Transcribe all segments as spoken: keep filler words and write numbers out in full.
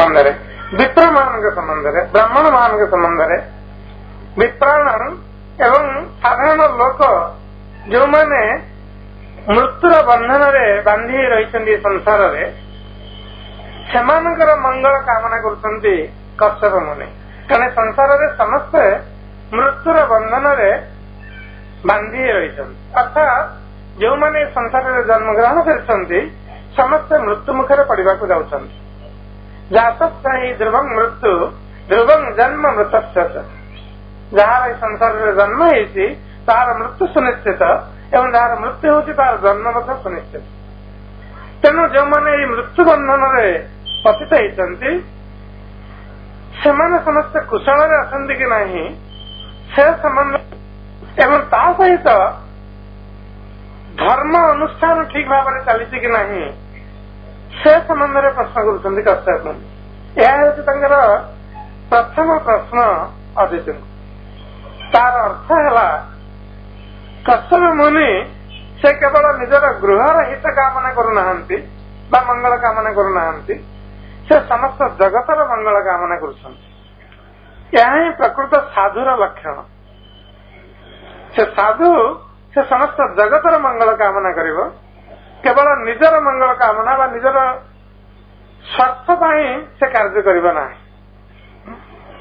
संबंध रे विप्र मान संबंध रे ब्राह्मण मान संबंध रे विप्राण एवं साधारण लोक जो माने मृत्युर बंधन रे बांधी रही संसार रे सेमानकर मंगल कामना करछन्ति कश्यप मुनि कारण संसार रे समस्त मृत्युर बंधन रे बांधी रही अर्थात जो माने संसार रे जन्म ग्रहण करछन्ति समस्त मृत्यु मुखरे पड़वा को जाउछन्ति जातस्य हि ध्रुवं मृत्यु ध्रुवं जन्म मृतस्य जहार संसार रे जन्म हेछि तार मृत्यु सुनिश्चित एवं जहार मृत्यु होछि तार जन्म मत सुनिश्चित तेणु जो माने मृत्यु बंधन रे पतित होती से समस्त कुशल अछंती कि नहीं से संबंध एवं ता सहित धर्म अनुष्ठान ठीक भाव में चली कि नहीं से संबंध में प्रश्न करुँच कश्यप मुनि यह प्रथम प्रश्न अदिति तार अर्थ है कश्यप मुनि से केवल निजर गृहर हित कामना करूना मंगल कामना करूना से समस्त जगतर मंगल कामना कर प्रकृत साधुर लक्षण से साधु से समस्त जगतर मंगल कामना करिवो केवल निजर मंगल कामना बा निजर स्वार्थ पाई से कार्य करिवो नाही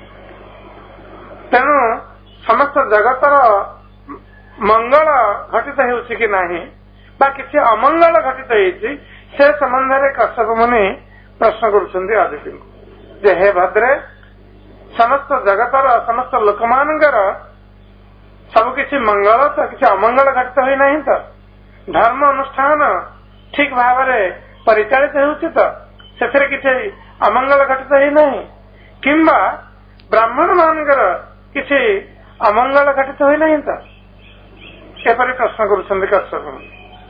तेणु समस्त जगतर मंगल घटित होउछि कि नाही बा किसी अमंगल घटित होइछि से संबंध में कश्यप मुनि प्रश्न करुछन्ति अदिति जे हे भद्रे समस्त जगतर समस्त लोक मानकर सब किसी मंगल तो किसी अमंगल घटित होई नहीं तो धर्म अनुष्ठान ठीक भाव में परिचालित होउछि तो सेथरे किसी अमंगल घटित होई नहीं किंबा ब्राह्मण मानकर किसी अमंगल घटित होई नहीं तो एपरि प्रश्न करुछन्ति कश्यप मुनि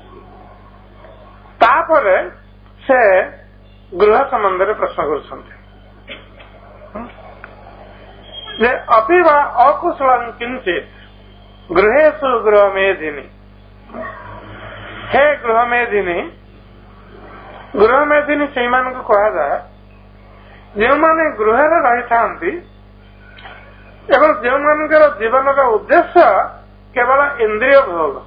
तापर से गृह संबंध में प्रश्न करुछन्ति जे अपि वा अकुशलं किंचित गृहेषु गृहमेधिनी हे गृहमेधिनी गृहमेधिनी से मान को कहा जाए जो माने गृह रही थांती एवं जो मानकर जीवन का उद्देश्य केवल इंद्रिय भोग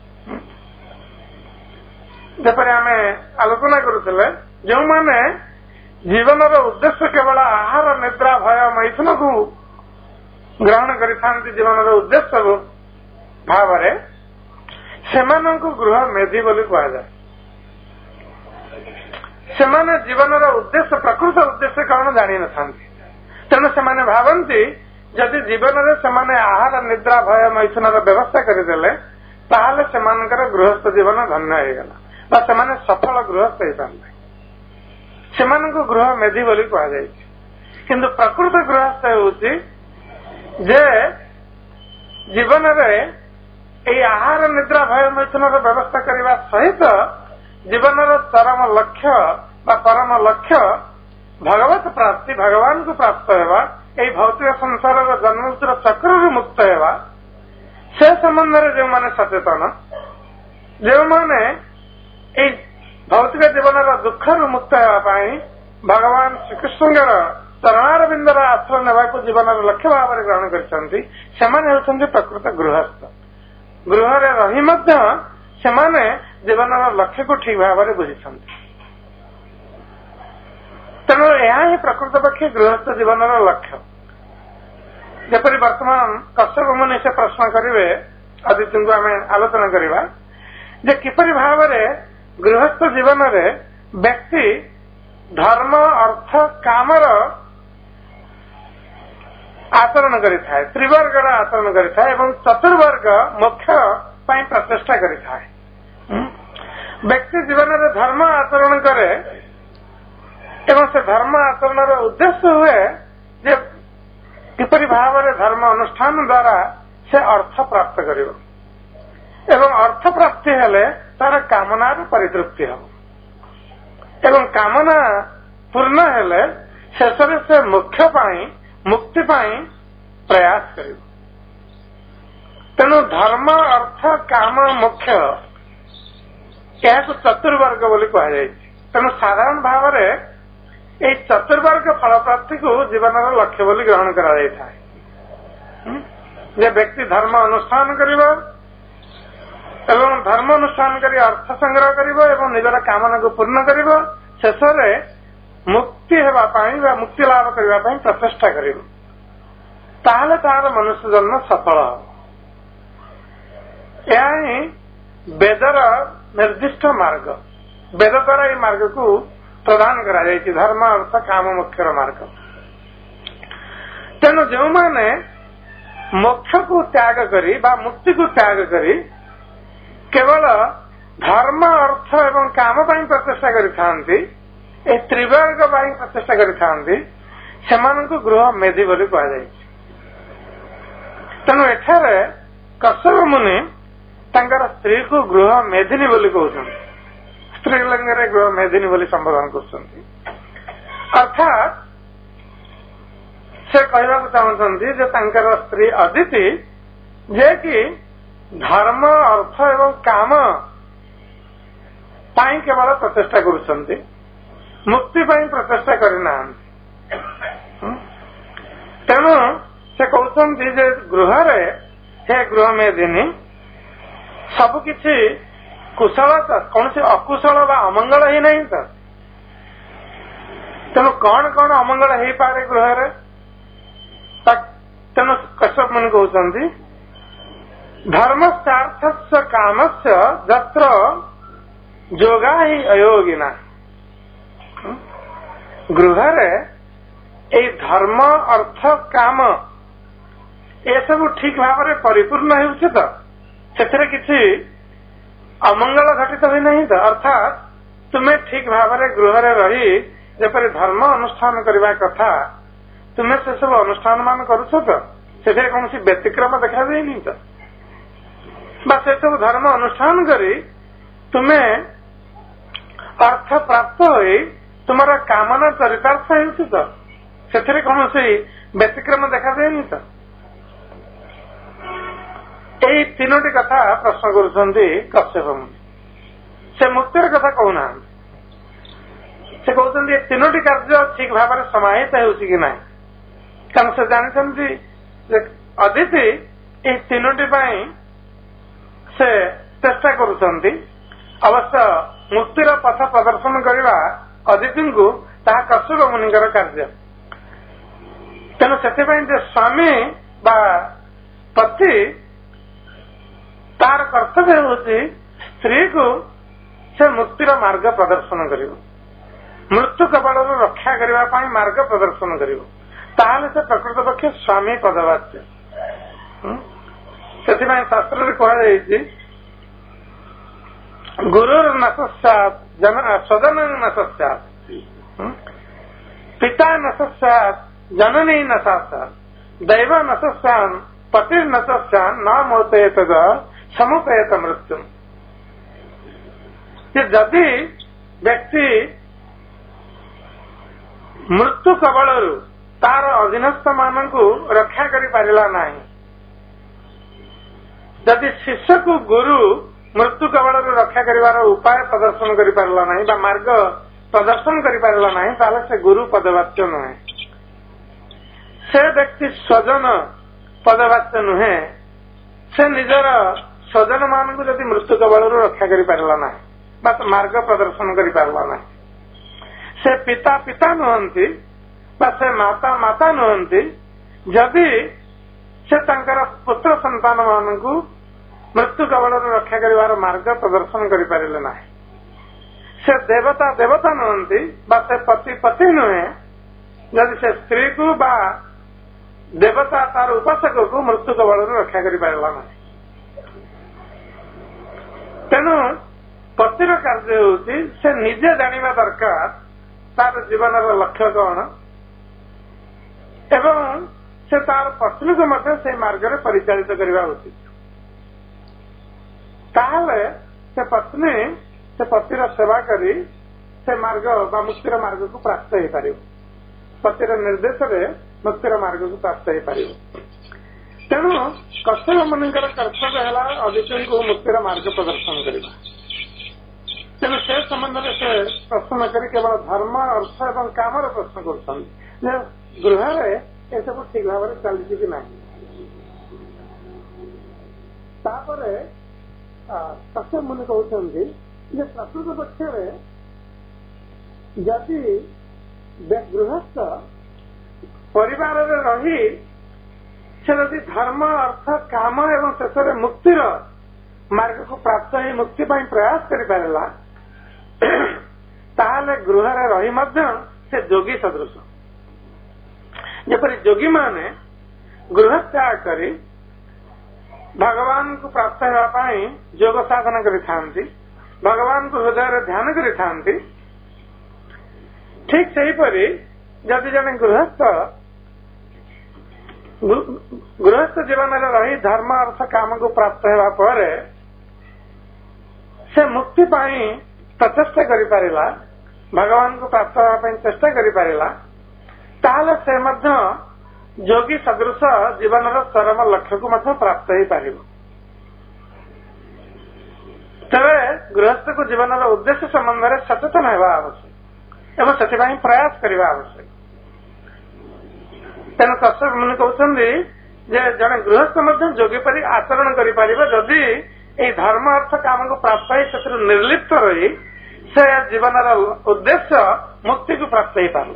जपरि आमे आलोचना करुले जो माने जीवन उद्देश्य केवल आहार निद्रा भय मैथुन को ग्रहण करि जीवन उद्देश्य भाव से गृह मेधी बोली कह जाए से जीवन उद्देश्य प्रकृत उद्देश्य कौन जानी न तेणु से भावती जदि जीवन में आहार निद्रा भय मैथुन व्यवस्था करदेले ताहले सेमानकर गृहस्थ जीवन धन्य होगला से सफल गृहस्थ हो पारे से गृह मेधी बोली कह जाए किंतु प्रकृत गृहस्थ होउछि जे जीवन में आहार निद्रा भय मैथुन व्यवस्था करने सहित जीवन चरम लक्ष्य बा परम लक्ष्य भगवत प्राप्ति भगवान को प्राप्त होगा यही भौतिक संसार जन्म मृत्यु चक्र मुक्त होगा से संबंध में जो माने सचेतन जो माने भौतिक जीवन दुख मुक्त होगापाई भगवान श्रीकृष्ण चरणारविंदर आश्रय नेवा को जीवन लक्ष्य भाव में ग्रहण कर प्रकृत गृहस्थ गृह रही जीवन लक्ष्य को ठीक भाव में बुझी तेणु यह प्रकृत पक्षे गृहस्थ जीवन लक्ष्य जपरी वर्तमान कश्यप मुनि से प्रश्न करेंगे अदिति को आम आलोचना करवा जे किपरि भाव में गृहस्थ जीवन रे व्यक्ति धर्म अर्थ कामर आचरण करिथाए त्रिवर्गर आचरण करिथाए एवं चतुर्वर्ग मोक्ष पाई प्रचेष्टा करिथाए व्यक्ति जीवन में धर्म आचरण करे एवं से धर्म आचरण उद्देश्य हुए जे किपरि भाव में धर्म अनुष्ठान द्वारा से अर्थ प्राप्त करिवो एवं अर्थ प्राप्ति हेले तार कामनार परितृप्ति हम एवं कामना पूर्ण हेले शेषरे से मोक्ष पाई मुक्ति पाई प्रयास करिवो तेणु धर्म अर्थ काम मोक्ष यह चतुर्वर्ग बोली कह जाए तेणु साधारण भाव में এই ଚତୁର୍ମାର୍ଗ ଫଳ ପ୍ରାପ୍ତିକୁ ଜୀବନର ଲକ୍ଷ୍ୟ ବୋଲି ଗ୍ରହଣ କରାଯାଇଥାଏ। ଯେ ବ୍ୟକ୍ତି ଧର୍ମ ଅନୁଷ୍ଠାନ କରିବ ଏବଂ ଧର୍ମ ଅନୁଷ୍ଠାନ କରି ଅର୍ଥ ସଂଗ୍ରହ କରିବ ଏବଂ ନିଜର କାମନାକୁ ପୂର୍ଣ୍ଣ କରିବ, ଶେଷରେ ମୁକ୍ତି ହେବା ପାଇଁ ବା ମୁକ୍ତି ଲାଭ କରିବା ପାଇଁ ପ୍ରଚେଷ୍ଟା କରିବ, ତାହେଲେ ତାହାର ମନୁଷ୍ୟ ଜନ୍ମ ସଫଳ ହେବ। ଏହା ହିଁ ବେଦର ନିର୍ଦ୍ଦିଷ୍ଟ ମାର୍ଗ। ବେଦ ଦ୍ୱାରା ଏହି ମାର୍ଗକୁ ପ୍ରଦାନ କରାଯାଇଛି, ଧର୍ମ ଅର୍ଥ କାମ ମୋକ୍ଷର ମାର୍ଗ। ତେଣୁ ଯେଉଁମାନେ ମୋକ୍ଷକୁ ତ୍ୟାଗ କରି ବା ମୁକ୍ତିକୁ ତ୍ୟାଗ କରି କେବଳ ଧର୍ମ ଅର୍ଥ ଏବଂ କାମ ପାଇଁ ପ୍ରଚେଷ୍ଟା କରିଥାନ୍ତି, ଏ ତ୍ରିବର୍ଗ ପାଇଁ ପ୍ରଚେଷ୍ଟା କରିଥାନ୍ତି, ସେମାନଙ୍କୁ ଗୃହ ମେଧି ବୋଲି କୁହାଯାଇଛି। ତେଣୁ ଏଠାରେ କଶ୍ୟପ ମୁନି ତାଙ୍କର ସ୍ତ୍ରୀକୁ ଗୃହ ମେଧିନୀ ବୋଲି କହୁଛନ୍ତି, ସ୍ତ୍ରୀଲିଙ୍ଗରେ ଗୃହ ମେଧିନୀ ବୋଲି ସମ୍ବୋଧନ କରୁଛନ୍ତି। ଅର୍ଥାତ୍ ସେ କହିବାକୁ ଚାହୁଁଛନ୍ତି ଯେ ତାଙ୍କର ସ୍ତ୍ରୀ ଅଦିତି, ଯିଏକି ଧର୍ମ ଅର୍ଥ ଏବଂ କାମ ପାଇଁ କେବଳ ପ୍ରଚେଷ୍ଟା କରୁଛନ୍ତି, ମୁକ୍ତି ପାଇଁ ପ୍ରଚେଷ୍ଟା କରିନାହାନ୍ତି। ତେଣୁ ସେ କହୁଛନ୍ତି ଯେ ଗୃହରେ ହେ ଗୃହ ମେଦିନୀ ସବୁକିଛି କୁଶଳ ତ, କୌଣସି ଅକୁଶଳ ବା ଅମଙ୍ଗଳ ହେଇନାହିଁ ତ। ତେଣୁ କଣ କଣ ଅମଙ୍ଗଳ ହେଇପାରେ ଗୃହରେ? ତେଣୁ କଶ୍ୟପ ମୁନି କହୁଛନ୍ତି ଧର୍ମସ୍ୟାର୍ଥସ୍ୟ କାମସ୍ୟ ଯତ୍ର ଯୋଗା ହି ଅୟୋଗିନା। ଗୃହରେ ଏଇ ଧର୍ମ ଅର୍ଥ କାମ ଏସବୁ ଠିକ ଭାବରେ ପରିପୂର୍ଣ୍ଣ ହେଉଛି ତ, ସେଥିରେ କିଛି ଅମଙ୍ଗଳ ଘଟିତ ହୋଇନାହିଁ ତ। ଅର୍ଥାତ୍ ତୁମେ ଠିକ ଭାବରେ ଗୃହରେ ରହି ଯେପରି ଧର୍ମ ଅନୁଷ୍ଠାନ କରିବା କଥା ତୁମେ ସେସବୁ ଅନୁଷ୍ଠାନ ମାନ କରୁଛ ତ, ସେଥିରେ କୌଣସି ବ୍ୟତିକ୍ରମ ଦେଖାଯାଇନି ତ, ବା ସେସବୁ ଧର୍ମ ଅନୁଷ୍ଠାନ କରି ତୁମେ ଅର୍ଥ ପ୍ରାପ୍ତ ହୋଇ ତୁମର କାମନା ଚରିତାର୍ଥ ହେଉଛି ତ, ସେଥିରେ କୌଣସି ବ୍ୟତିକ୍ରମ ଦେଖାଯାଇନି ତ। ଏଇ ତିନୋଟି କଥା ପ୍ରଶ୍ନ କରୁଛନ୍ତି କଶ୍ୟପ ମୁନି। ସେ ମୁକ୍ତିର କଥା କହୁନାହାନ୍ତି, ସେ କହୁଛନ୍ତି ଏ ତିନୋଟି କାର୍ଯ୍ୟ ଠିକ ଭାବରେ ସମାହିତ ହେଉଛି କି ନାହିଁ। କାରଣ ସେ ଜାଣିଛନ୍ତି ଯେ ଅଦିତି ଏହି ତିନୋଟି ପାଇଁ ସେ ଚେଷ୍ଟା କରୁଛନ୍ତି। ଅବଶ୍ୟ ମୁକ୍ତିର ପଥ ପ୍ରଦର୍ଶନ କରିବା ଅଦିତିଙ୍କୁ ତାହା କଶ୍ୟପ ମୁନିଙ୍କର କାର୍ଯ୍ୟ। ତେଣୁ ସେଥିପାଇଁ ଯେ ସ୍ୱାମୀ ବା ପତି ତାର କର୍ତ୍ତବ୍ୟ ହେଉଛି ସ୍ତ୍ରୀକୁ ସେ ମୁକ୍ତିର ମାର୍ଗ ପ୍ରଦର୍ଶନ କରିବ, ମୃତ୍ୟୁ କବଳରୁ ରକ୍ଷା କରିବା ପାଇଁ ମାର୍ଗ ପ୍ରଦର୍ଶନ କରିବ, ତାହେଲେ ସେ ପ୍ରକୃତ ପକ୍ଷେ ସ୍ୱାମୀ ପଦବାଚ୍ୟ। ସେଥିପାଇଁ ଶାସ୍ତ୍ରରେ କୁହାଯାଇଛି ଗୁରୁର୍ ନ ସସ୍ୟାତ୍ ସ୍ୱଜନ ନ ସସ୍ୟାତ୍, ପିତା ନ ସସ୍ୟାତ୍ ଜନନୀ ନ ସସ୍ୟାତ୍, ଦୈବ ନ ସସ୍ୟାନ୍ ପତିର୍ ନ ସସ୍ୟାନ୍ ନ ମୋତେତ ସମୁପେତ ମୃତ୍ୟୁ। ଯଦି ବ୍ୟକ୍ତି ମୃତ୍ୟୁ କବଳରୁ ତାର ଅଧୀନସ୍ଥ ମାନଙ୍କୁ ରକ୍ଷା କରିପାରିଲା ନାହିଁ, ଯଦି ଶିଷ୍ୟକୁ ଗୁରୁ ମୃତ୍ୟୁ କବଳରୁ ରକ୍ଷା କରିବାର ଉପାୟ ପ୍ରଦର୍ଶନ କରିପାରିଲା ନାହିଁ ବା ମାର୍ଗ ପ୍ରଦର୍ଶନ କରିପାରିଲା ନାହିଁ, ତାହେଲେ ସେ ଗୁରୁ ପଦବାଚ୍ୟ ନୁହେଁ, ସେ ବ୍ୟକ୍ତି ସ୍ୱଜନ ପଦବାଚ୍ୟ ନୁହେଁ। ସେ ନିଜର ସ୍ୱଜନ ମାନଙ୍କୁ ଯଦି ମୃତ୍ୟୁ କବଳରୁ ରକ୍ଷା କରିପାରିଲା ନାହିଁ ବା ମାର୍ଗ ପ୍ରଦର୍ଶନ କରିପାରିଲା ନାହିଁ, ସେ ପିତା ପିତା ନୁହନ୍ତି ବା ସେ ମାତା ମାତା ନୁହନ୍ତି ଯଦି ସେ ତାଙ୍କର ପୁତ୍ର ସନ୍ତାନ ମାନଙ୍କୁ ମୃତ୍ୟୁ କବଳରୁ ରକ୍ଷା କରିବାର ମାର୍ଗ ପ୍ରଦର୍ଶନ କରିପାରିଲେ ନାହିଁ। ସେ ଦେବତା ଦେବତା ନୁହନ୍ତି ବା ସେ ପତି ପତି ନୁହେଁ ଯଦି ସେ ସ୍ତ୍ରୀକୁ ବା ଦେବତା ତାର ଉପାସକକୁ ମୃତ୍ୟୁ କବଳରୁ ରକ୍ଷା କରିପାରିଲା ନାହିଁ। ତେଣୁ ପତିର କାର୍ଯ୍ୟ ହେଉଛି ସେ ନିଜେ ଜାଣିବା ଦରକାର ତାର ଜୀବନର ଲକ୍ଷ୍ୟ କଣ ଏବଂ ସେ ତାର ପତ୍ନୀକୁ ମଧ୍ୟ ସେଇ ମାର୍ଗରେ ପରିଚାଳିତ କରିବା ଉଚିତ। ତାହେଲେ ସେ ପତ୍ନୀ ସେ ପତିର ସେବା କରି ସେ ମାର୍ଗ ବା ମୁକ୍ତିର ମାର୍ଗକୁ ପ୍ରାପ୍ତ ହେଇପାରିବ, ପତିର ନିର୍ଦ୍ଦେଶରେ ମୁକ୍ତିର ମାର୍ଗକୁ ପ୍ରାପ୍ତ ହେଇପାରିବ। ତେଣୁ କଶ୍ୟପ ମୁନିଙ୍କର କର୍ତ୍ତବ୍ୟ ହେଲା ଅଦିତିଙ୍କୁ ମୁକ୍ତିର ମାର୍ଗ ପ୍ରଦର୍ଶନ କରିବା। ତେଣୁ ସେ ସମ୍ବନ୍ଧରେ ସେ ପ୍ରଶ୍ନ ନ କରି କେବଳ ଧର୍ମ ଅର୍ଥ ଏବଂ କାମର ପ୍ରଶ୍ନ କରୁଛନ୍ତି ଯେ ଗୃହରେ ଏସବୁ ଠିକ ଭାବରେ ଚାଲିଛି କି ନାହିଁ। ତାପରେ କଶ୍ୟପ ମୁନି କହୁଛନ୍ତି ଯେ ପ୍ରକୃତ ପକ୍ଷରେ ଯଦି ଗୃହସ୍ଥ ପରିବାରରେ ରହି ସେ ଯଦି ଧର୍ମ ଅର୍ଥ କାମ ଏବଂ ଶେଷରେ ମୁକ୍ତିର ମାର୍ଗକୁ ପ୍ରାପ୍ତ ହେଇ ମୁକ୍ତି ପାଇଁ ପ୍ରୟାସ କରିପାରିଲା ତାହେଲେ ଗୃହରେ ରହି ମଧ୍ୟ ସେ ଯୋଗୀ ସଦୃଶ। ଯେପରି ଯୋଗୀମାନେ ଗୃହ ତ୍ୟାଗ କରି ଭଗବାନଙ୍କୁ ପ୍ରାପ୍ତ ହେବା ପାଇଁ ଯୋଗ ସାଧନ କରିଥାନ୍ତି, ଭଗବାନଙ୍କୁ ହୃଦୟରେ ଧ୍ୟାନ କରିଥାନ୍ତି, ଠିକ ସେହିପରି ଯଦି ଜଣେ ଗୃହସ୍ଥ ଗୃହସ୍ଥ ଜୀବନରେ ରହି ଧର୍ମ ଅର୍ଥ କାମକୁ ପ୍ରାପ୍ତ ହେବା ପରେ ସେ ମୁକ୍ତି ପାଇଁ ପ୍ରଚେଷ୍ଟା କରିପାରିଲା, ଭଗବାନଙ୍କୁ ପ୍ରାପ୍ତ ହେବା ପାଇଁ ଚେଷ୍ଟା କରିପାରିଲା, ତାହେଲେ ସେ ମଧ୍ୟ ଯୋଗୀ ସଦୃଶ ଜୀବନର ଚରମ ଲକ୍ଷ୍ୟକୁ ମଧ୍ୟ ପ୍ରାପ୍ତ ହେଇପାରିବ। ତେବେ ଗୃହସ୍ଥକୁ ଜୀବନର ଉଦ୍ଦେଶ୍ୟ ସମ୍ବନ୍ଧରେ ସଚେତନ ହେବା ଆବଶ୍ୟକ ଏବଂ ସେଥିପାଇଁ ପ୍ରୟାସ କରିବା ଆବଶ୍ୟକ। ତେଣୁ କଶ୍ୟପ ମୁନି କହୁଛନ୍ତି ଯେ ଜଣେ ଗୃହସ୍ଥ ମଧ୍ୟ ଯୋଗୀ ପରି ଆଚରଣ କରିପାରିବ ଯଦି ଏହି ଧର୍ମ ଅର୍ଥ କାମକୁ ପ୍ରାପ୍ତ ହେଇ ସେଥିରୁ ନିର୍ଲିପ୍ତ ରହି ସେ ଜୀବନର ଉଦ୍ଦେଶ୍ୟ ମୁକ୍ତିକୁ ପ୍ରାପ୍ତ ହେଇପାରିବ।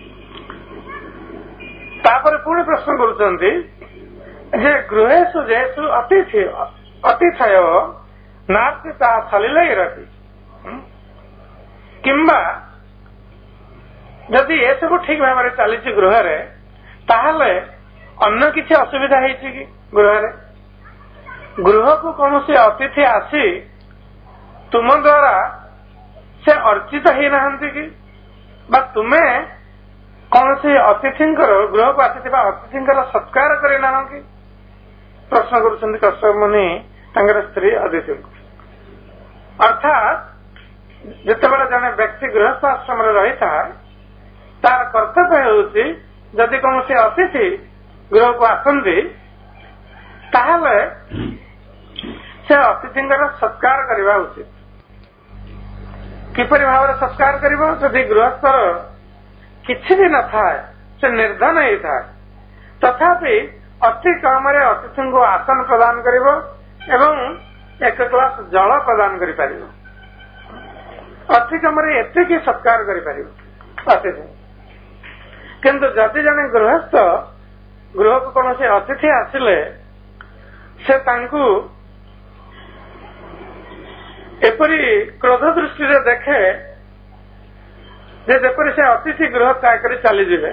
ତାପରେ ପୁଣି ପ୍ରଶ୍ନ କରୁଛନ୍ତି ଯେ ଗୃହେଷୁ ଯେହେତୁ ଅତିଥି ଅତିଥୟ ନାସ୍ତି ତା ସଲିଳୈରପି କିମ୍ବା ଯଦି ଏସବୁ ଠିକ ଭାବରେ ଚାଲିଛି ଗୃହରେ ତାହେଲେ ଅନ୍ୟ କିଛି ଅସୁବିଧା ହେଇଛି କି? ଗୃହରେ ଗୃହକୁ କୌଣସି ଅତିଥି ଆସି ତୁମ ଦ୍ୱାରା ସେ ଅର୍ଚିତ ହେଇନାହାନ୍ତି କି? ବା ତୁମେ କୌଣସି ଅତିଥିଙ୍କର ଗୃହକୁ ଆସିଥିବା ଅତିଥିଙ୍କର ସତ୍କାର କରିନାହ କି? ପ୍ରଶ୍ନ କରୁଛନ୍ତି କଶ୍ୟପ ମୁନି ତାଙ୍କର ସ୍ତ୍ରୀ ଅଦିତିଙ୍କୁ। ଅର୍ଥାତ୍ ଯେତେବେଳେ ଜଣେ ବ୍ୟକ୍ତି ଗୃହସ୍ଥ ଆଶ୍ରମରେ ରହିଥାଏ ତାର କର୍ତ୍ତବ୍ୟ ହେଉଛି ଯଦି କୌଣସି ଅତିଥି ଗୃହକୁ ଆସନ୍ତି ତାହେଲେ ସେ ଅତିଥିଙ୍କର ସତ୍କାର କରିବା ଉଚିତ। କିପରି ଭାବରେ ସତ୍କାର କରିବ? ଯଦି ଗୃହସ୍ଥର କିଛି ବି ନଥାଏ, ସେ ନିର୍ଧନ ହେଇଥାଏ, ତଥାପି ଅତି କମରେ ଅତିଥିଙ୍କୁ ଆସନ ପ୍ରଦାନ କରିବ ଏବଂ ଏକ ଗ୍ଲାସ ଜଳ ପ୍ରଦାନ କରିପାରିବ। ଅତି କମରେ ଏତିକି ସତ୍କାର କରିପାରିବ ଅତିଥି। କିନ୍ତୁ ଯଦି ଜଣେ ଗୃହସ୍ଥ ଗୃହକୁ କୌଣସି ଅତିଥି ଆସିଲେ ସେ ତାଙ୍କୁ ଏପରି କ୍ରୋଧ ଦୃଷ୍ଟିରେ ଦେଖେ ଯେ ଯେପରି ସେ ଅତିଥି ଗୃହ ତ୍ୟାଗ କରି ଚାଲିଯିବେ,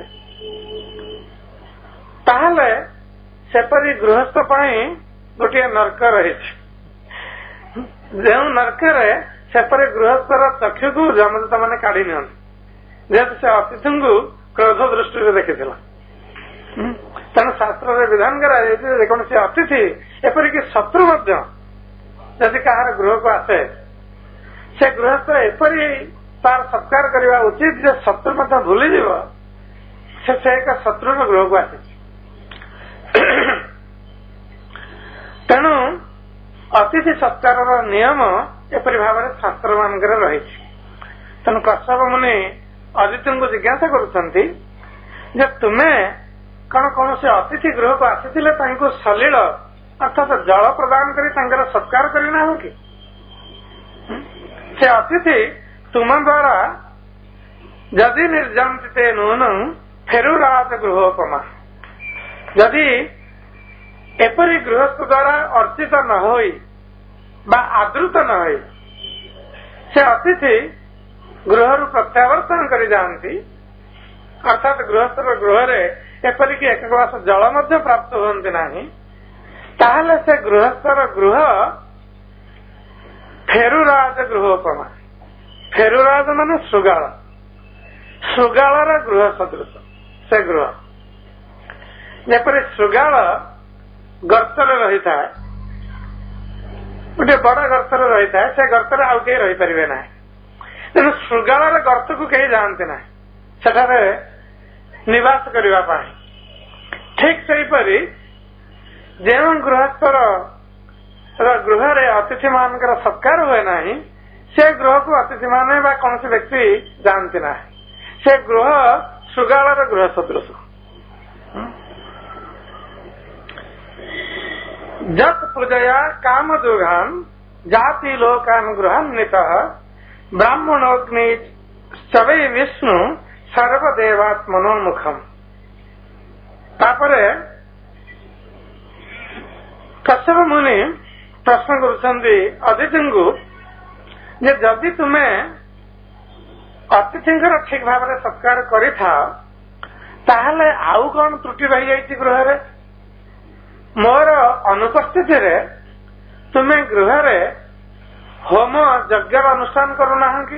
ତାହେଲେ ସେପରି ଗୃହସ୍ଥ ପାଇଁ ଗୋଟିଏ ନର୍କ ରହିଛି। ଯେଉଁ ନର୍କରେ ସେପରି ଗୃହସ୍ଥର ଚକ୍ଷୁକୁ ଯମଦୂତ ମାନେ କାଢି ନିଅନ୍ତି, ଯେହେତୁ ସେ ଅତିଥିଙ୍କୁ କ୍ରୋଧ ଦୃଷ୍ଟିରେ ଦେଖିଥିଲା। ତେଣୁ ଶାସ୍ତ୍ରରେ ବିଧାନ କରାଯାଇଛି ଯେ କୌଣସି ଅତିଥି ଏପରିକି ଶତ୍ରୁ ମଧ୍ୟ ଯଦି କାହାର ଗୃହକୁ ଆସେ ସେ ଗୃହସ୍ଥ ଏପରି ତାର ସତ୍କାର କରିବା ଉଚିତ ଯେ ଶତ୍ରୁ ମଧ୍ୟ ଭୁଲିଯିବ ସେ ସେ ଏକ ଶତ୍ରୁର ଗୃହକୁ ଆସିଛି। ତେଣୁ ଅତିଥି ସତ୍କାରର ନିୟମ ଏପରି ଭାବରେ ଶାସ୍ତ୍ର ମାନଙ୍କରେ ରହିଛି। ତେଣୁ କଶ୍ୟପ ମୁନି ଅଦିତିଙ୍କୁ ଜିଜ୍ଞାସା କରୁଛନ୍ତି ଯେ ତୁମେ କଣ କୌଣସି ଅତିଥି ଗୃହକୁ ଆସିଥିଲେ ତାଙ୍କୁ ସଲିଳ ଅର୍ଥାତ୍ ଜଳ ପ୍ରଦାନ କରି ତାଙ୍କର ସତ୍କାର କରିନାହ କି? ସେ ଅତିଥି ତୁମ ଦ୍ୱାରା ଯଦି ନିର୍ଜନ୍ତିତେ ନୂନଂ ଫେରୁରାଜ ଗୃହୋପମା, ଯଦି ଏପରି ଗୃହସ୍ଥ ଦ୍ୱାରା ଅର୍ଚିତ ନ ହୋଇ ବା ଆଦୃତ ନ ହୋଇ ସେ ଅତିଥି ଗୃହରୁ ପ୍ରତ୍ୟାବର୍ତ୍ତନ କରି ଯାଆନ୍ତି, ଅର୍ଥାତ୍ ଗୃହସ୍ଥର ଗୃହରେ ଏପରିକି ଏକ ଗ୍ଲାସ ଜଳ ମଧ୍ୟ ପ୍ରାପ୍ତ ହୁଅନ୍ତି ନାହିଁ, ତାହେଲେ ସେ ଗୃହସ୍ଥର ଗୃହ ଫେରୁରାଜ ଗୃହୋପମା। ଫେରୁରାଜ ମାନେ ଶୃଗାଳ, ଶୃଗାଳର ଗୃହ ସଦୃଶ ସେ ଗୃହ। ଯେପରି ଶୃଗାଳ ଗର୍ତ୍ତରେ ରହିଥାଏ, ଗୋଟେ ବଡ ଗର୍ତ୍ତରେ ରହିଥାଏ, ସେ ଗର୍ତ୍ତରେ ଆଉ କେହି ରହିପାରିବେ ନାହିଁ। ତେଣୁ ଶୃଗାଳର ଗର୍ତ୍ତକୁ କେହି ଯାଆନ୍ତି ନାହିଁ ସେଠାରେ ନିବାସ କରିବା ପାଇଁ। ଠିକ ସେହିପରି ଯେଉଁ ଗୃହସ୍ଥର ଗୃହରେ ଅତିଥି ମାନଙ୍କର ସତ୍କାର ହୁଏ ନାହିଁ से गृह को अतिथि माने बा कौन से व्यक्ति जानती ना से गृह सुगाल गृह सदृश जत पूजया काम दुर्गान जाति लोकान गृहान्वित ब्राह्मणोग्नि सवै विष्णु सर्वदेवात्मनोन्मुखम। तापरे कश्यप मुनि प्रश्न करुछन्ति अतिथि को जे जदि तुमे अतिथि ठीक भाव में सत्कार करिथा ताहले आउ कौन त्रुटि रही जाइछि गृह रे मोर अनुपस्थिति रे तुमे गृह रे होम यज्ञ अनुष्ठान करूना कि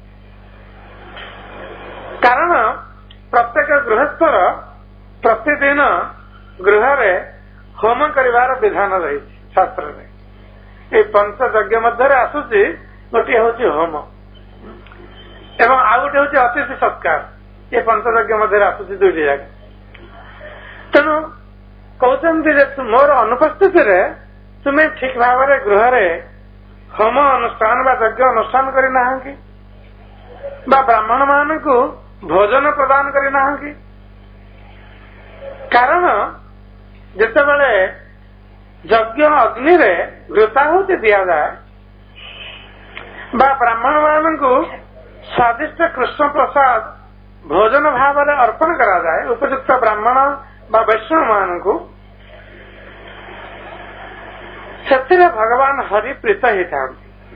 कारण प्रत्येक गृहस्थर प्रतिदिन गृह रे होम करिवार विधान रही शास्त्र में ये पंच यज्ञ मध्य आसुची गोटे हूँ होम एवं आउ गोटे हूँ अतिथि सत्कार ये पंचयज्ञ मध्य आसुची दुईटी जाक तेणु कहते मोर अनुपस्थिति रे तुम्हें ठीक भाव में गृह रे होम अनुष्ठान बा यज्ञ अनुष्ठान करना कि ब्राह्मण मान को भोजन प्रदान करना कि कारण जितेबले यज्ञ अग्नि रे घृताहुति दिया जाए ब्राह्मण मान को स्वादिष्ट कृष्ण प्रसाद भोजन भाव में अर्पण करा जाए उपयुक्त ब्राह्मण बा वैष्णव मान को से भगवान हरि प्रीत ही था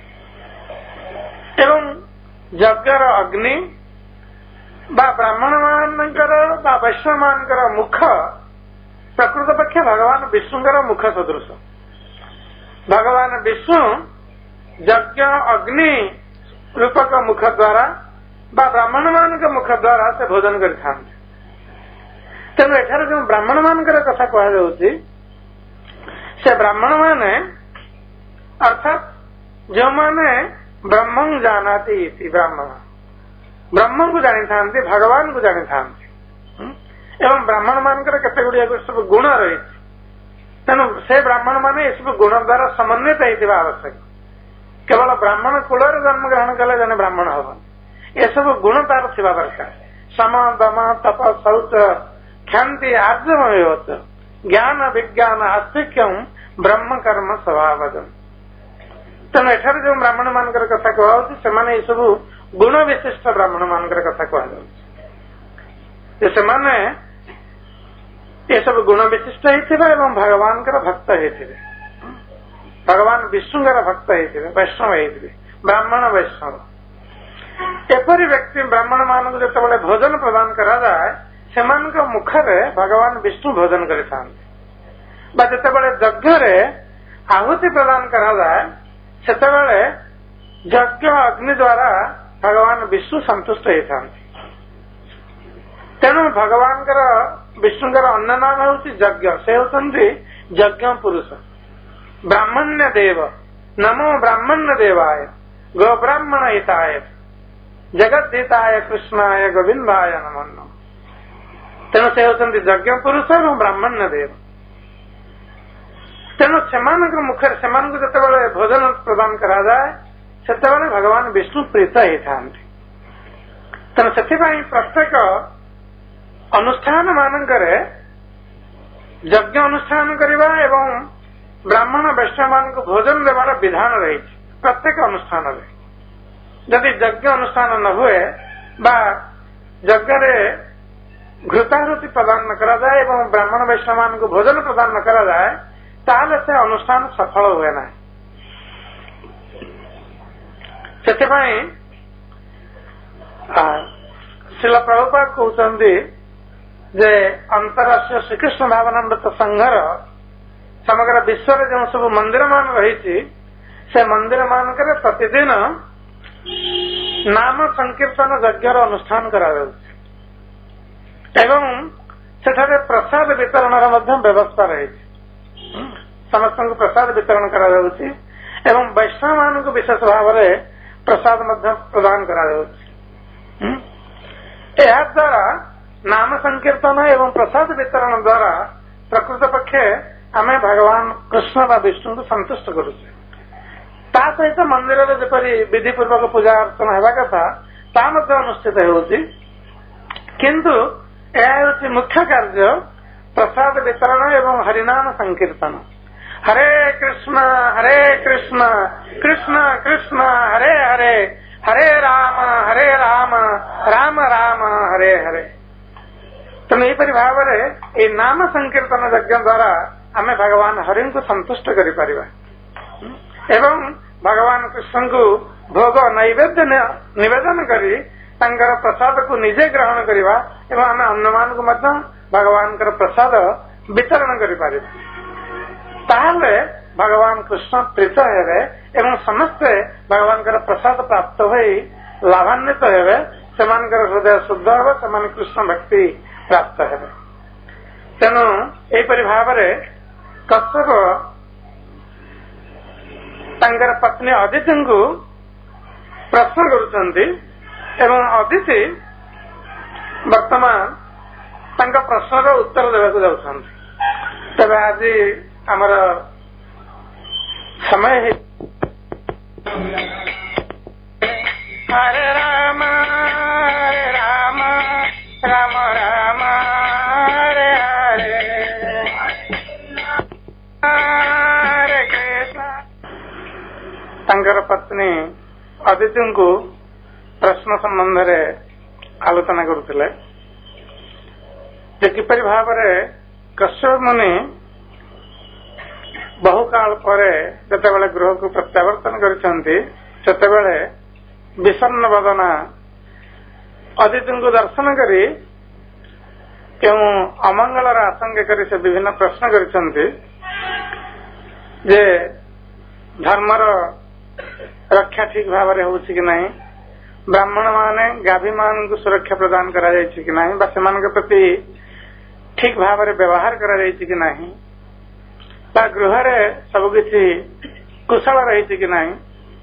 एवं यज्ञ अग्नि बा ब्राह्मण मानकर बा वैष्णव मानकर मुख प्रकृत पक्षे भगवान विष्णुकर मुख सदृश भगवान विष्णु यज्ञ अग्नि रूपक मुख द्वारा बा ब्राह्मण मान मुख द्वारा से भोजन करते तेणु एठार जो ब्राह्मण मान कथा कहुच्छी से ब्राह्मण माने अर्थात जो माने ब्रह्म जानाति ब्राह्मण ब्रह्म को जानी था भगवान को जानी था एवं ब्राह्मण मानकर केते गुड़िया सब गुण रही तेणु से ब्राह्मण माने ये सब गुण द्वारा समन्वित होता आवश्यक केवल ब्राह्मण कूल जन्म ग्रहण कले जन ब्राह्मण हम ये सब गुण तार थिबा दरकार सम दम तप शौच क्षांति आर्जव ज्ञान विज्ञान आस्तिक्यम ब्रह्म कर्म स्वभावजम तेणु एठार जो ब्राह्मण मानकर कथा कहुच्छी से सब गुण विशिष्ट ब्राह्मण मानकर कथा कहुच्छी से ये सब गुण विशिष्ट होते भगवान भक्त होते भगवान विष्णुकर भक्त होते वैष्णव होते ब्राह्मण वैष्णव एपरी व्यक्ति ब्राह्मण मान को जो भोजन प्रदान करा जाए से मुखरे भगवान विष्णु भोजन करते जितेबाला यज्ञ रे आहुति प्रदान करा जाए से यज्ञ अग्नि द्वारा भगवान विष्णु संतुष्ट होता तेणु भगवान विष्णुकर अन्य नाम हूँ यज्ञ से होती यज्ञ पुरुष ब्राह्मण्य देव नमो ब्राह्मण्य देवाय गो ब्राह्मण हिताय जगद्धिताय कृष्णाय गोविंदाय नमो नमः तेणु से होती यज्ञ पुरुष और ब्राह्मण्य देव तेणु से मुखर से जिते भोजन प्रदान करा जाए से भगवान विष्णु प्रीत होता तेणु से प्रत्येक अनुष्ठान मानकरे यज्ञ अनुष्ठान करवा एवं ब्राह्मण वैष्णव मान को भोजन देवार विधान रही प्रत्येक अनुष्ठान जदि यज्ञ अनुष्ठान न हुए बा यज्ञ घृताहुति प्रदान न करा जाए एवं ब्राह्मण वैष्णव मान को भोजन प्रदान न करा जाए ताहले से अनुष्ठान सफल हुए ना से श्रील प्रभुपाद कहते जे अंतरराष्ट्रीय श्रीकृष्ण भावनामृत संघर समग्र विश्व में जो सब मंदिर मान रही से मंदिर मानकर प्रतिदिन नाम संकीर्तन यज्ञ अनुष्ठान करा एवं सेठारे प्रसाद वितरण व्यवस्था रही समस्त को प्रसाद वितरण करा एवं वैष्णव मान को विशेष भाव में प्रसाद प्रदान करा द्वारा नाम संकीर्तन एवं प्रसाद वितरण द्वारा प्रकृत पक्षे आम भगवान कृष्ण व विष्णु को संतुष्ट करुचे ता सहित मंदिर में जपरी विधि पूर्वक पूजा अर्चना हेबा कथा ता मध्य अनुष्ठित होउछि किंतु यह मुख्य कार्य प्रसाद वितरण एवं हरिनाम संकीर्तन। हरे कृष्ण हरे कृष्ण कृष्ण कृष्ण हरे हरे हरे राम हरे राम राम राम हरे हरे। तेणु यहपरि भाव में नाम संकीर्तन यज्ञ द्वारा आमे भगवान हरि को संतुष्ट करि परिबा एवं भगवान कृष्ण को भोग नैवेद्य निवेदन करी तांकर प्रसाद को निजे ग्रहण करवा एवं आमे अन्य मान को मध्य भगवान कर प्रसाद वितरण करि परिबा। ताहले भगवान कृष्ण प्रीत हेबे एवं समस्ते भगवान कर प्रसाद प्राप्त होई लाभान्वित हेबे सेमानकर हृदय शुद्ध हेबे सेमान कृष्ण भक्ति प्राप्त हेबे। तेणु एपरि भाव में कश्यप तांकर पत्नी अदिति को प्रश्न करुछंती एवं अदिति वर्तमान तांका प्रश्नर उत्तर देवाक जाउछंती। तबे आज आमर समय है हरे राम हरे राम राम राम हरे हरे हरे कृष्ण। तांकर पत्नी अदिति को प्रश्न संबंध रे आलोचना करुथिले जे किपरि भाव में कश्यप मुनि बहु काल पर जितेबाला गृह को प्रत्यावर्तन करछंती सेतेबाला विषन्न बदना अदिति को दर्शन करी क्यों अमंगलर आशंका करी से विभिन्न प्रश्न करछंती जे धर्मर रक्षा ठीक भाव में होउछि कि नहीं, ब्राह्मण माने गाभी मान को सुरक्षा प्रदान करा जायछि कि नहीं, बा सेमान के प्रति ठीक भाव में व्यवहार करा जायछि कि नहीं, गृह सबकि कुशल रही कि नहीं,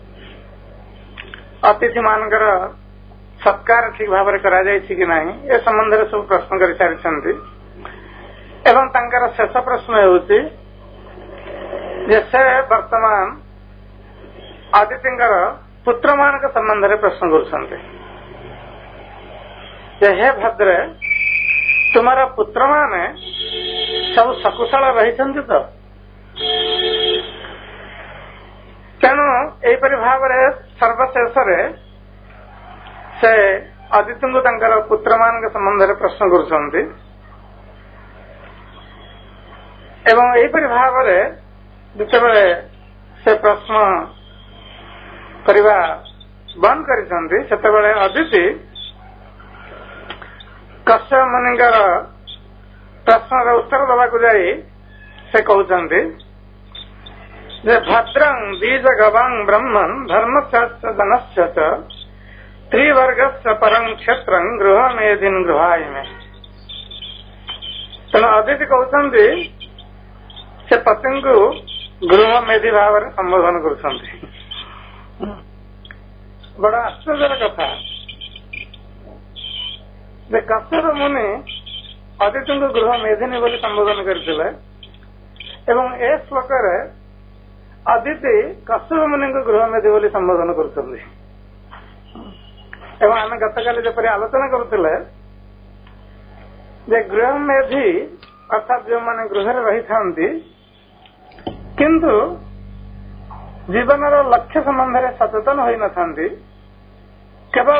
अतिथि मानकर सत्कार ठीक भाव में करा जायछि कि नहीं, ए संबंध में सब प्रश्न कर सारी एवं तांकर शेष प्रश्न होउछि जे से वर्तमान अदितिंकर पुत्र मान के संबंध में प्रश्न करुछंती जे हे भद्रे तुम्हारा पुत्र माने सब सकुशल रही तो। तेणु एपरि भाव में सर्वशेष से अदिति को तांकर पुत्र मान के संबंध में प्रश्न करुछंती एवं एपरि भाव में जितेबाला से प्रश्न करवा बंद करिसंती सेतेबाला अदिति कश्यप मुनिकर प्रश्न उत्तर देवाक जाई से कहते भद्रं बीज गवांग ब्रह्मन धर्म धनस्य त्रिवर्ग परं क्षेत्र गृह मेधिन गृहाय में। तेना अदिति कहते से पति को गृह मेधि भाव में संबोधन कर बड़ा आश्चर्य कथा कश्यप मुनि अदिति को गृह मेधिनी बोली संबोधन करथिले एवं ए श्लोक अदिति कश्यप मुनि को गृह मेधि बोली संबोधन करछन्ती एवं आम गतकाली जपरी आलोचना करुथिले जे गृह मेधि अर्थात जो माने गृह रही थांती किंतु जीवनर लक्ष्य संबंध में सचेतन होई न थांती, केवल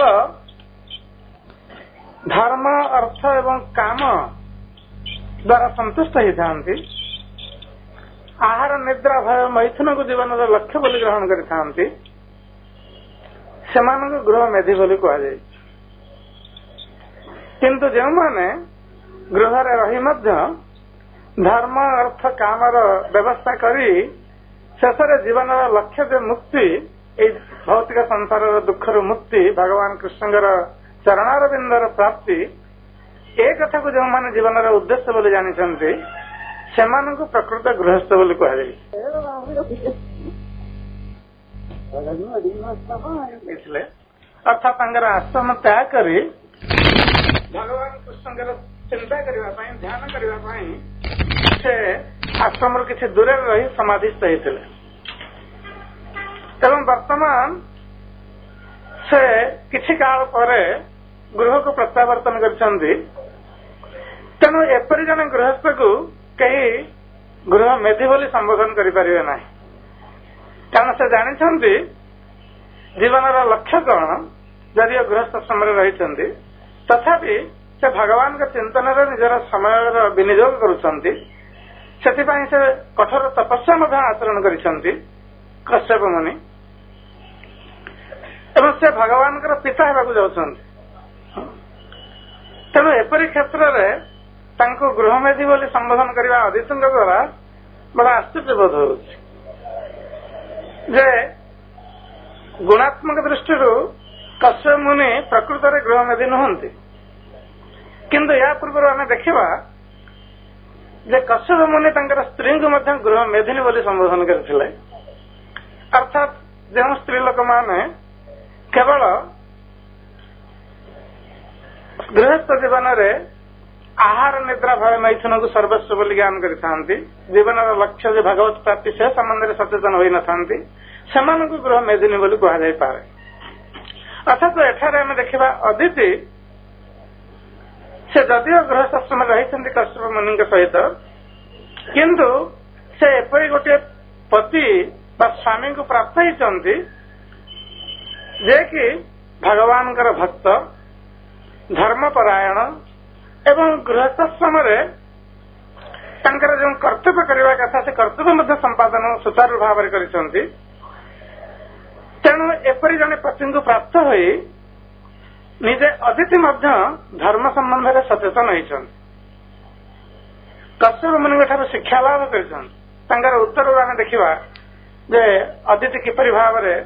धर्म अर्थ एवं काम द्वारा संतुष्ट ही थांती, आहार निद्रा भय मैथुन को जीवन लक्ष्य बोली ग्रहण करि सेमान गृह मेधि बोली कहुए। किंतु जो माने गृह रही मध्य धर्म अर्थ कामर व्यवस्था करी शेष जीवन लक्ष्य जो मुक्ति भौतिक संसार दुखर मुक्ति भगवान कृष्णर चरणारविंदर प्राप्ति ए कथा को जो माने जीवन उद्देश्य बोली जानी सेमान को प्रकृत गृहस्थ बोली कहुए। अर्थात आश्रम त्याग करी भगवान कृष्णकर चिंता करने ध्यान करने से आश्रम किसी दूर रही समाधिस्थ होते। ଏବଂ ବର୍ତ୍ତମାନ ସେ କିଛି କାଳ ପରେ ଗୃହକୁ ପ୍ରତ୍ୟାବର୍ତ୍ତନ କରିଛନ୍ତି। ତେଣୁ ଏପରି ଜଣେ ଗୃହସ୍ଥକୁ କେହି ଗୃହ ମେଧି ବୋଲି ସମ୍ବୋଧନ କରିପାରିବେ ନାହିଁ, କାରଣ ସେ ଜାଣିଛନ୍ତି ଜୀବନର ଲକ୍ଷ୍ୟ କଣ। ଯଦିଓ ଗୃହସ୍ଥ ସମୟରେ ରହିଛନ୍ତି ତଥାପି ସେ ଭଗବାନଙ୍କ ଚିନ୍ତନରେ ନିଜର ସମୟର ବିନିଯୋଗ କରୁଛନ୍ତି। ସେଥିପାଇଁ ସେ କଠୋର ତପସ୍ୟା ମଧ୍ୟ ଆଚରଣ କରିଛନ୍ତି କଶ୍ୟପ ମୁନି, ଏବଂ ସେ ଭଗବାନଙ୍କର ପିତା ହେବାକୁ ଯାଉଛନ୍ତି। ତେଣୁ ଏପରି କ୍ଷେତ୍ରରେ ତାଙ୍କୁ ଗୃହମେଧି ବୋଲି ସମ୍ବୋଧନ କରିବା ଅଦିତିଙ୍କ ଦ୍ୱାରା ବଡ଼ ଆଶ୍ଚର୍ଯ୍ୟ ବୋଧ ହେଉଛି ଯେ ଗୁଣାତ୍ମକ ଦୃଷ୍ଟିରୁ କଶ୍ୟପ ମୁନି ପ୍ରକୃତରେ ଗୃହମେଧି ନୁହନ୍ତି। କିନ୍ତୁ ଏହା ପୂର୍ବରୁ ଆମେ ଦେଖିବା ଯେ କଶ୍ୟପ ମୁନି ତାଙ୍କର ସ୍ତ୍ରୀଙ୍କୁ ମଧ୍ୟ ଗୃହମେଧିନୀ ବୋଲି ସମ୍ବୋଧନ କରିଥିଲେ। ଅର୍ଥାତ୍ ଯେଉଁ ସ୍ତ୍ରୀ ଲୋକମାନେ କେବଳ ଗୃହସ୍ଥ ଜୀବନରେ ଆହାର ନିଦ୍ରା ଭୟ ମୈଥୁନକୁ ସର୍ବସ୍ୱ ବୋଲି ଜ୍ଞାନ କରିଥାନ୍ତି, ଜୀବନର ଲକ୍ଷ୍ୟ ଯେ ଭଗବତ ପ୍ରାପ୍ତି ସେ ସମ୍ବନ୍ଧରେ ସଚେତନ ହୋଇନଥାନ୍ତି, ସେମାନଙ୍କୁ ଗୃହ ମେଧିନୀ ବୋଲି କୁହାଯାଇପାରେ। ଅର୍ଥାତ୍ ଏଠାରେ ଆମେ ଦେଖିବା ଅଦିତି ସେ ଯଦିଓ ଗୃହସ୍ଥାଶ୍ରମରେ ରହିଛନ୍ତି କଶ୍ୟପ ମୁନିଙ୍କ ସହିତ, କିନ୍ତୁ ସେ ଏପରି ଗୋଟିଏ ପତି ବା ସ୍ୱାମୀଙ୍କୁ ପ୍ରାପ୍ତ ହେଇଛନ୍ତି ଯେ କି ଭଗବାନଙ୍କର ଭକ୍ତ, ଧର୍ମପରାୟଣ ଏବଂ ଗୃହସ୍ଥାଶ୍ରମରେ ତାଙ୍କର ଯେଉଁ କର୍ତ୍ତବ୍ୟ କରିବା କଥା ସେ କର୍ତ୍ତବ୍ୟ ମଧ୍ୟ ସମ୍ପାଦନ ସୁଚାରୁ ଭାବରେ କରିଛନ୍ତି। ତେଣୁ ଏପରି ଜଣେ ପତିଙ୍କୁ ପ୍ରାପ୍ତ ହୋଇ ନିଜେ ଅଦିତି ମଧ୍ୟ ଧର୍ମ ସମ୍ବନ୍ଧରେ ସଚେତନ ହୋଇଛନ୍ତି। କଶ୍ୟପ ମୁନିଙ୍କଠାରୁ ଶିକ୍ଷା ଲାଭ କରିଛନ୍ତି। ତାଙ୍କର ଉତ୍ତରରୁ ଆମେ ଦେଖିବା ଯେ ଅଦିତି କିପରି ଭାବରେ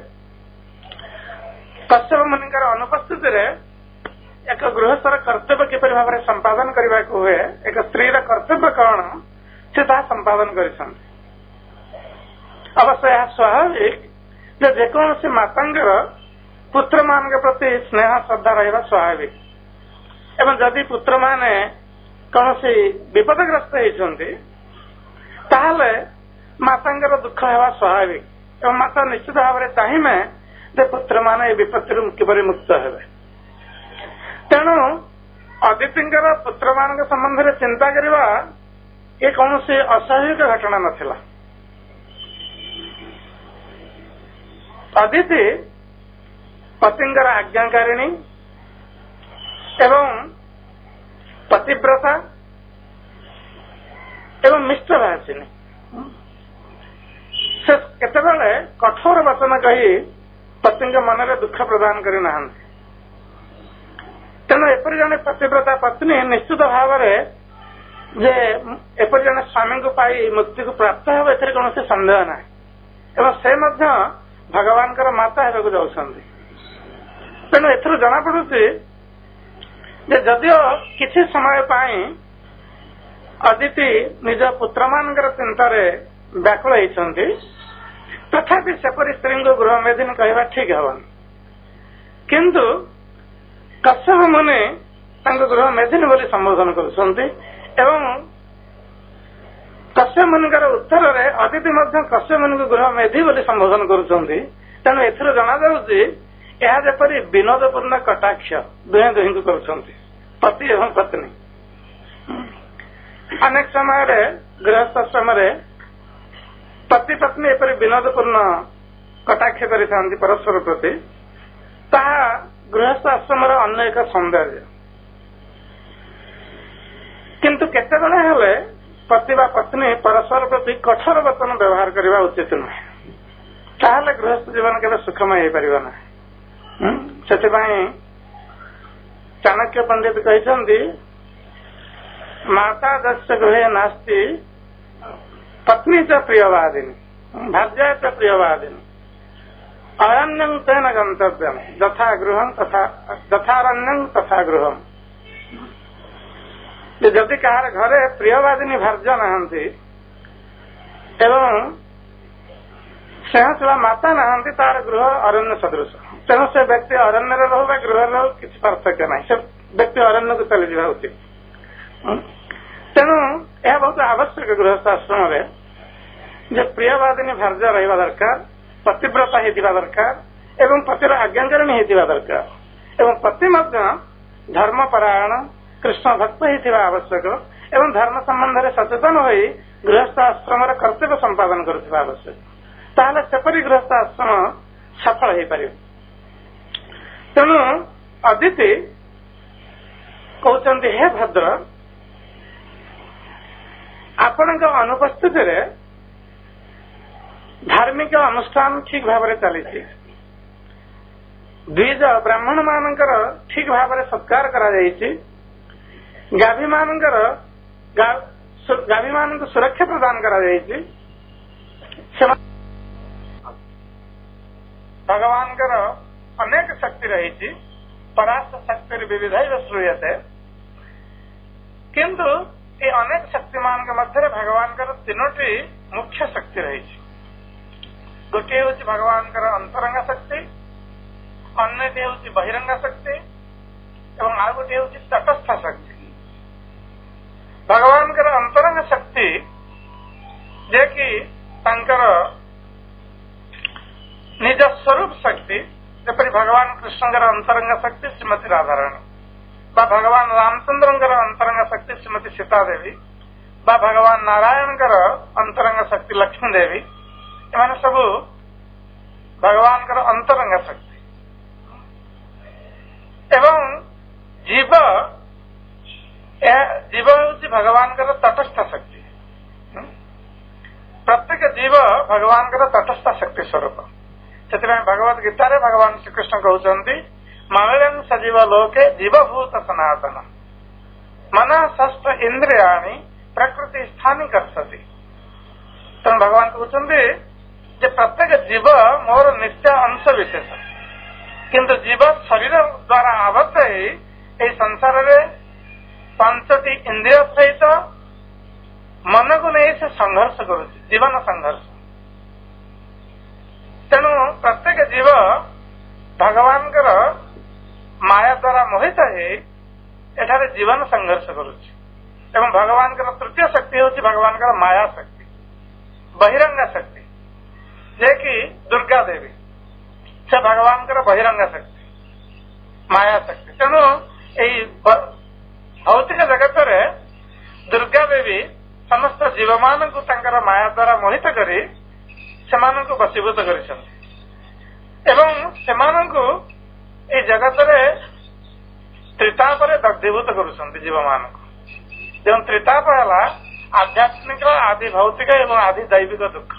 କଶ୍ୟପ ମୁନିଙ୍କର ଅନୁପସ୍ଥିତିରେ ଏକ ଗୃହସ୍ଥର କର୍ତ୍ତବ୍ୟ କିପରି ଭାବରେ ସମ୍ପାଦନ କରିବାକୁ ହୁଏ, ଏକ ସ୍ତ୍ରୀର କର୍ତ୍ତବ୍ୟ କଣ ସେ ତାହା ସମ୍ପାଦନ କରିଛନ୍ତି। ଅବଶ୍ୟ ଏହା ସ୍ୱାଭାବିକ ଯେ ଯେକୌଣସି ମାତାଙ୍କର ପୁତ୍ରମାନଙ୍କ ପ୍ରତି ସ୍ନେହ ଶ୍ରଦ୍ଧା ରହିବା ସ୍ୱାଭାବିକ, ଏବଂ ଯଦି ପୁତ୍ରମାନେ କୌଣସି ବିପଦଗ୍ରସ୍ତ ହେଇଛନ୍ତି ତାହେଲେ ମାତାଙ୍କର ଦୁଃଖ ହେବା ସ୍ୱାଭାବିକ, ଏବଂ ମାତା ନିଶ୍ଚିତ ଭାବରେ ଚାହିଁବେ ଯେ ପୁତ୍ରମାନେ ଏ ବିପତ୍ତିରୁ କିପରି ମୁକ୍ତ ହେବେ। ତେଣୁ ଅଦିତିଙ୍କର ପୁତ୍ରମାନଙ୍କ ସମ୍ବନ୍ଧରେ ଚିନ୍ତା କରିବା ଏ କୌଣସି ଅସ୍ୱାଭାବିକ ଘଟଣା ନଥିଲା। ଅଦିତି ପତିଙ୍କର ଆଜ୍ଞାକାରିଣୀ ଏବଂ ପତିବ୍ରତା ଏବଂ ମିଷ୍ଟଭାଷିଣୀ। ସେ କେତେବେଳେ କଠୋର ବଚନ କହି ପତିଙ୍କ ମନରେ ଦୁଃଖ ପ୍ରଦାନ କରିନାହାନ୍ତି। ତେଣୁ ଏପରି ଜଣେ ପତିବ୍ରତା ପତ୍ନୀ ନିଶ୍ଚିତ ଭାବରେ ଯେ ଏପରି ଜଣେ ସ୍ୱାମୀଙ୍କୁ ପାଇ ମୁକ୍ତିକୁ ପ୍ରାପ୍ତ ହେବ ଏଥିରେ କୌଣସି ସନ୍ଦେହ ନାହିଁ, ଏବଂ ସେ ମଧ୍ୟ ଭଗବାନଙ୍କର ମାତା ହେବାକୁ ଯାଉଛନ୍ତି। ତେଣୁ ଏଥିରୁ ଜଣାପଡୁଛି ଯେ ଯଦିଓ କିଛି ସମୟ ପାଇଁ ଅଦିତି ନିଜ ପୁତ୍ରମାନଙ୍କର ଚିନ୍ତାରେ ବ୍ୟାକୁଳ ହେଇଛନ୍ତି, ତଥାପି ସେପରି ସ୍ତ୍ରୀଙ୍କୁ ଗୃହମେଧିନୀ କହିବା ଠିକ ହେବନି। କିନ୍ତୁ କଶ୍ୟପ ମୁନି ତାଙ୍କୁ ଗୃହମେଧିନୀ ବୋଲି ସମ୍ବୋଧନ କରୁଛନ୍ତି, ଏବଂ କଶ୍ୟପ ମୁନିଙ୍କର ଉତ୍ତରରେ ଅଦିତି ମଧ୍ୟ କଶ୍ୟପ ମୁନିଙ୍କୁ ଗୃହମେଧି ବୋଲି ସମ୍ବୋଧନ କରୁଛନ୍ତି। ତେଣୁ ଏଥିରୁ ଜଣାଯାଉଛି ଏହା ଯେପରି ବିନୋଦପୂର୍ଣ୍ଣ କଟାକ୍ଷ ଦୁହେଁ ଦୁହିଁଙ୍କୁ କରୁଛନ୍ତି, ପତି ଏବଂ ପତ୍ନୀ। ଅନେକ ସମୟରେ ଗୃହସ୍ଥାଶ୍ରମରେ ପତି ପତ୍ନୀ ଏପରି ବିନୋଦପୂର୍ଣ୍ଣ କଟାକ୍ଷ କରିଥାନ୍ତି ପରସ୍ପର ପ୍ରତି, ତାହା ଗୃହସ୍ଥ ଆଶ୍ରମର ଅନ୍ୟ ଏକ ସୌନ୍ଦର୍ଯ୍ୟ। କିନ୍ତୁ କେତେବେଳେ ହେଲେ ପତି ବା ପତ୍ନୀ ପରସ୍ପର ପ୍ରତି କଠୋର ବଚନ ବ୍ୟବହାର କରିବା ଉଚିତ ନୁହେଁ, ତାହେଲେ ଗୃହସ୍ଥ ଜୀବନ କେବେ ସୁଖମୟ ହେଇପାରିବ ନାହିଁ। ସେଥିପାଇଁ ଚାଣକ୍ୟ ପଣ୍ଡିତ କହିଛନ୍ତି ମାତା ଦସ୍ୟ ଗୃହେ ନାସ୍ତି ପତ୍ନୀ ଚ ପ୍ରିୟବାଦିନୀ ଭାର୍ଯ୍ୟା ଚ ପ୍ରିୟବାଦିନୀ ଅରଣ୍ୟଂ ତେନ ଗନ୍ତବ୍ୟମ୍ ଯଥା ଗୃହଂ ତଥା ଯଥାରଣ୍ୟଂ ତଥା ଗୃହଂ। ଯଦି କାହାର ଘରେ ପ୍ରିୟବାଦିନୀ ଭାର୍ଯ୍ୟ ନାହାନ୍ତି ଏବଂ ସ୍ନେହଶୀଳ ମାତା ନାହାନ୍ତି, ତାର ଗୃହ ଅରଣ୍ୟ ସଦୃଶ। ତେଣୁ ସେ ବ୍ୟକ୍ତି ଅରଣ୍ୟରେ ରହୁ ବା ଗୃହରେ ରହୁ କିଛି ପାର୍ଥକ୍ୟ ନାହିଁ, ସେ ବ୍ୟକ୍ତି ଅରଣ୍ୟକୁ ଚାଲିଯିବା ଉଚିତ। ତେଣୁ ଏହା ବହୁତ ଆବଶ୍ୟକ ଗୃହସ୍ଥ ଆଶ୍ରମରେ ଯେ ପ୍ରିୟବାଦିନୀ ଭାର୍ଯ୍ୟ ରହିବା ଦରକାର, पतिव्रता होता दरकार एवं पतिर आज्ञाचरणी होता दरकार एवं पति धर्मपरायण कृष्ण भक्त होता आवश्यक एवं धर्म संबंध में सचेतन हो गृहस्थ आश्रम कर्तव्य संपादन करुवा आवश्यक ताहले सेपरी गृहस्थ आश्रम सफल हो पार। तेणु अदिति कहते हे भद्र आपण अनुपस्थित धार्मिक अनुष्ठान ठीक भाव चली द्विज ब्राह्मण मानकर ठीक भाव सत्कार करा गाभी मानकर गाभी मान सुरक्षा प्रदान करा भगवान अनेक शक्ति रही परास्त शक्ति विविध श्रूयते किंतु ये अनेक शक्ति मान मध्य भगवान तीनोटी मुख्य शक्ति रही गोटे हूँ भगवान अंतरंग शक्ति अन्यटी हूँ बहिरंग शक्ति एवं आ गोटे हूँ तटस्थ शक्ति। भगवान अंतरंग शक्ति जे कि तांकर निज स्वरूप शक्ति जपरी भगवान कृष्ण अंतरंग शक्ति श्रीमती राधाराणी बा भगवान रामचंद्र अंतरंग शक्ति श्रीमती सीता देवी बा भगवान नारायण अंतरंग शक्ति लक्ष्मी देवी एम सब भगवान अंतरंग शक्ति एवं जीव जीव हूँ भगवान तटस्थ शक्ति प्रत्येक जीव भगवान तटस्थ शक्ति स्वरूप से भगवद गीतार भगवान श्रीकृष्ण कहते ममिरं सजीव लोके जीवभूत सनातन मन षष्ठ इंद्रियाणि प्रकृति स्थानी कर्षति। तेणु भगवान कहते प्रत्येक जीव मोर नित्य अंश विशेष किंतु जीव शरीर द्वारा आबद्ध ही संसार रे पांचटी इंद्रिय सहित मन को नहीं से संघर्ष करुच्ची जीवन संघर्ष। तेणु प्रत्येक जीव भगवान माया द्वारा मोहित है एठारे जीवन संघर्ष करुच्ची एवं भगवान तृतीय शक्ति हूँ भगवान माया शक्ति बहिरंग शक्ति जे कि दुर्गा देवी से भगवान बहिरंग शक्ति माया शक्ति। तेणु यही भौतिक जगत रे दुर्गा देवी समस्त जीव मान माया द्वारा मोहित करी सेमान को वशीभूत करिसंती एवं सेमान को ए जगत रे त्रिताप रे दग्धीभूत करुछंती जीव मान को जो त्रिताप है आध्यात्मिक आदि भौतिक एवं आदि दैविक दुख।